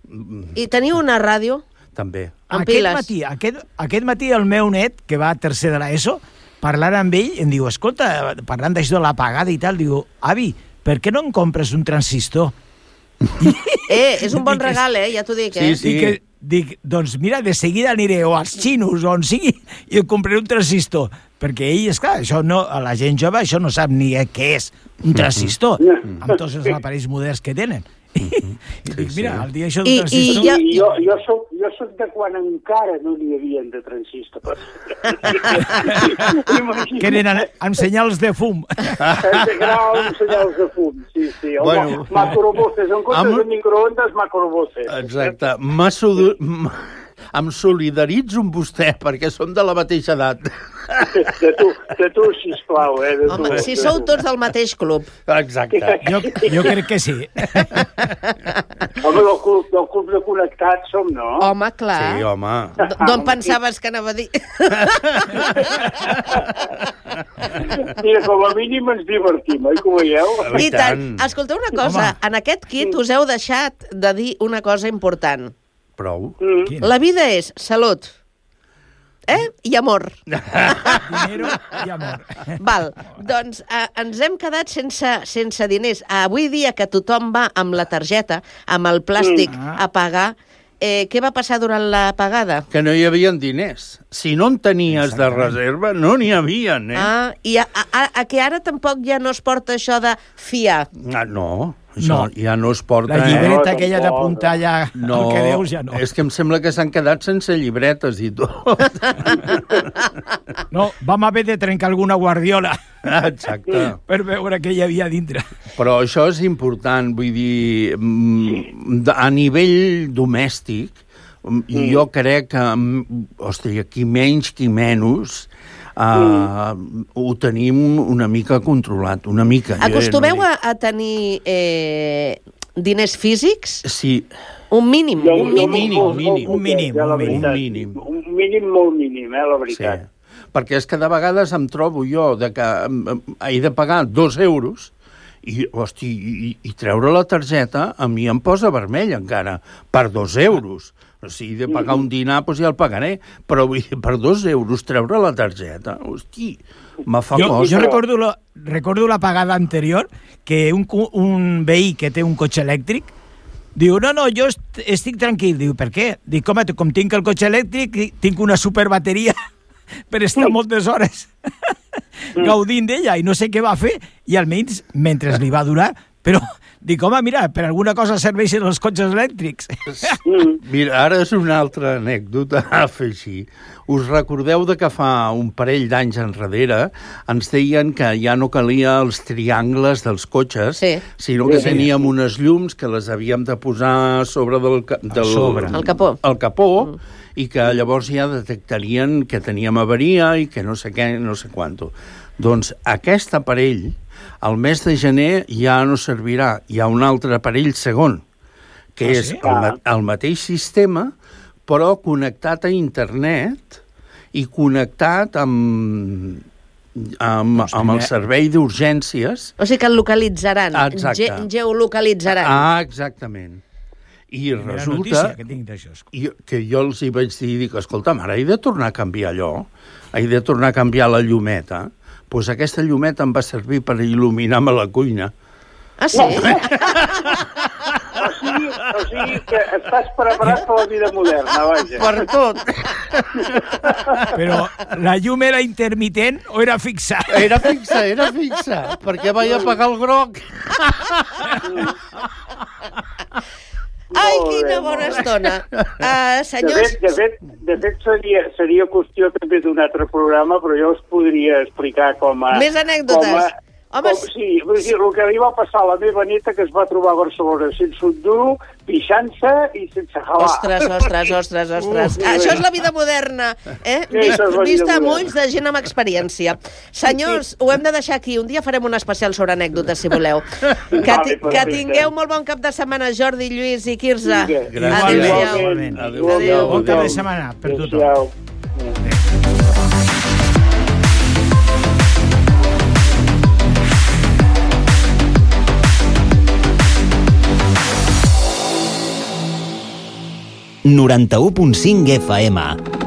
I teniu una ràdio? També. Amb aquest piles? Matí, aquest, aquest matí el meu net, que va a tercer de l'ESO, parlant amb ell, em diu, escolta, parlant d'això de l'apagada i tal, diu, avi, per què no em compres un transistor? Eh, és un bon regal, eh? Ja t'ho dic, eh? Sí, sí. Dic, que, dic, doncs mira, de seguida aniré o als xinos o on sigui i em compraré un transistor. Perquè ell, esclar, això no, a la gent jove això no sap ni què és un transistor, amb tots els aparells moderns que tenen. I dic, mira, el dia això d'un transistor... I, i, jo, jo, soc, jo soc de quan encara no n'hi havia de transistor. Que eren amb senyals de fum. Amb senyals de fum, sí, sí. Bueno, macrovoces, en comptes amb... de microondes, macrovoces. Exacte. Em solidaritzo amb vostè, perquè som de la mateixa edat. De tu, de tu, sisplau, eh? De Home, tu, si de sou tu. tots del mateix club. Exacte. Jo, jo crec que sí. Home, del club, del club de connectats som, no? Home, clar. Sí, home. D'on pensaves que anava a dir? Mira, com a mínim ens divertim, oi, que ho veieu? I tant. Escolteu una cosa, Home. en aquest kit us heu deixat de dir una cosa important. Prou. Mm. La vida és salut, eh? I amor. Dinero i amor. Val, doncs eh, ens hem quedat sense, sense diners. Avui dia que tothom va amb la targeta, amb el plàstic Mm. a pagar, eh, què va passar durant la pagada? Que no hi havia diners. Si no en tenies de reserva, no n'hi havia, eh? Ah, i a, a, a que ara tampoc ja no es porta això de fiar? Ah, no, això No. ja no es porta... La llibreta eh? aquella d'apuntar allà No, el que deus ja no. és que em sembla que s'han quedat sense llibretes i tot. No, vam haver de trencar alguna guardiola. Exacte. Per veure què hi havia dintre. Però això és important, vull dir, mm, de- a nivell domèstic, mm. jo crec que, mm, ostres, qui menys, qui menys, uh, mm. ho tenim una mica controlat, una mica. Acostumeu Jo, a, a tenir eh, diners físics? Sí. Un mínim, Jo- un jo mínim. molt, molt, molt un mínim, poquet, ja, la un veritat. mínim. Un mínim molt mínim, eh, la veritat. Sí. Perquè és que de vegades em trobo jo de que em, he de pagar dos euros i, hosti, i, i treure la targeta a mi em posa vermell encara, per dos euros. O sigui, de pagar un dinar, doncs ja el pagaré, però vull dir, per dos euros treure la targeta, hosti, me fa Jo, cosa. jo recordo, la, recordo la pagada anterior que un, cu- un veí que té un cotxe elèctric diu, no, no, jo est estic tranquil. Diu, per què? Dic, home, com tinc el cotxe elèctric, tinc una superbateria per estar moltes hores gaudint d'ella i no sé què va fer i almenys, mentre li va durar, Però dic, home, mira, per alguna cosa serveixen els cotxes elèctrics. Mira, ara és una altra anècdota a afegir. Us recordeu de que fa un parell d'anys enrere ens deien que ja no calia els triangles dels cotxes, sí. sinó que sí. teníem unes llums que les havíem de posar sobre del... del sobre. El capó. El capó, mm. i que llavors ja detectarien que teníem avaria i que no sé què, no sé quanto. Doncs aquest aparell, al mes de gener ja no servirà. Hi ha un altre aparell segon, que ah, és sí? el, el mateix sistema, però connectat a internet i connectat amb, amb, amb el servei d'urgències. O sigui que el localitzaran, Exacte. Ge geolocalitzaran. Ah, exactament. I resulta que, tinc i, que jo els hi vaig dir, dic, escolta, ara he de tornar a canviar allò, he de tornar a canviar la llumeta. Doncs pues aquesta llumeta em va servir per il·luminar-me la cuina. Ah, sí? o, sigui, o sigui que estàs preparat per la vida moderna, vaja. Per tot. Però la llum era intermitent o era fixa? Era fixa, era fixa, perquè vaig apagar el groc. Ai, quina bona estona. Uh, senyors... De fet, de fet, de fet seria, seria qüestió també d'un altre programa, però jo us podria explicar com a... Més anècdotes. Com a, Home, com, sí, vull dir, el que li va passar a la meva neta que es va trobar a Barcelona sense un duro, pixant-se i sense jalar. Ostres, ostres, ostres, ostres. Uh, Això és la vida moderna, eh? Vist, vist amb ulls de gent amb experiència. Senyors, ho hem de deixar aquí. Un dia farem un especial sobre anècdotes, si voleu. Que, vale, que tingueu molt bon cap de setmana, Jordi, Lluís i Quirze. Adéu-siau. Adéu. Bon cap de setmana per tothom. noranta-u punt cinc F M.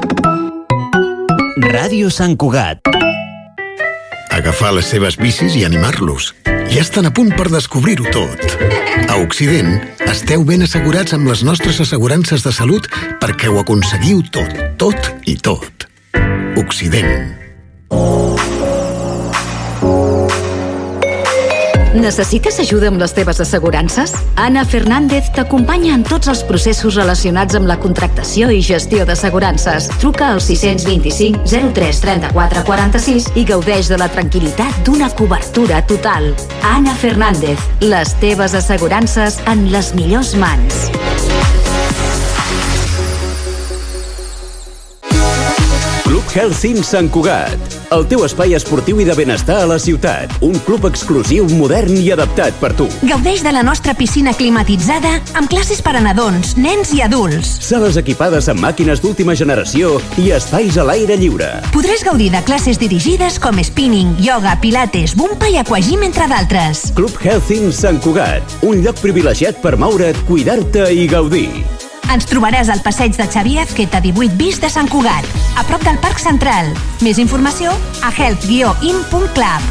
Ràdio Sant Cugat. Agafar les seves bicis i animar-los. Ja estan a punt per descobrir-ho tot. A Occident, esteu ben assegurats amb les nostres assegurances de salut perquè ho aconseguiu tot, tot i tot. Occident. Necessites ajuda amb les teves assegurances? Ana Fernández t'acompanya en tots els processos relacionats amb la contractació i gestió d'assegurances. Truca al sis dos cinc zero tres trenta-quatre quaranta-sis i gaudeix de la tranquil·litat d'una cobertura total. Ana Fernández, les teves assegurances en les millors mans. Club Healthing Sant Cugat, el teu espai esportiu i de benestar a la ciutat. Un club exclusiu, modern i adaptat per tu. Gaudeix de la nostra piscina climatitzada amb classes per a nadons, nens i adults. Sales equipades amb màquines d'última generació i espais a l'aire lliure. Podràs gaudir de classes dirigides com spinning, yoga, pilates, bumpa i aquagym, entre d'altres. Club Healthing Sant Cugat, un lloc privilegiat per moure't, cuidar-te i gaudir. Ens trobaràs al passeig de Xavier Azqueta divuit bis de Sant Cugat, a prop del Parc Central. Més informació a health guió in punt club.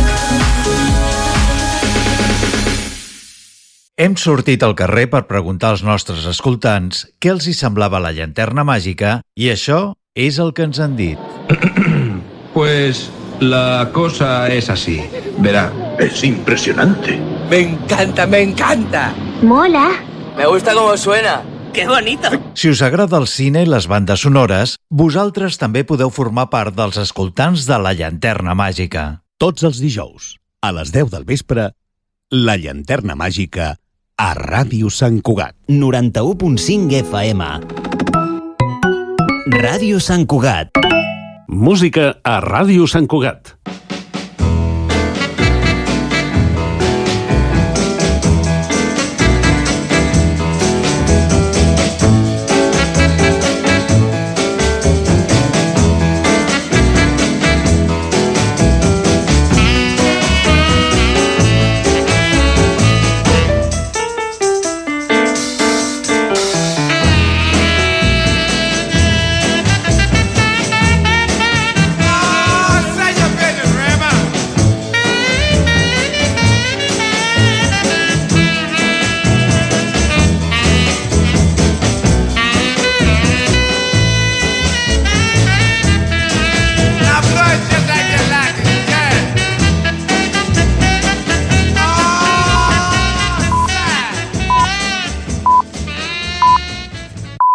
Hem sortit al carrer per preguntar als nostres escoltants què els hi semblava la llanterna màgica i això és el que ens han dit. Pues la cosa es así. Verá, es impresionante. Me encanta, me encanta. Mola. Me gusta cómo suena. ¡Qué bonito! Si us agrada el cine i les bandes sonores, vosaltres també podeu formar part dels escoltants de La Llanterna Màgica. Tots els dijous, a les deu del vespre, La Llanterna Màgica a Ràdio Sant Cugat. noranta-u punt cinc F M. Ràdio Sant Cugat. Música a Ràdio Sant Cugat.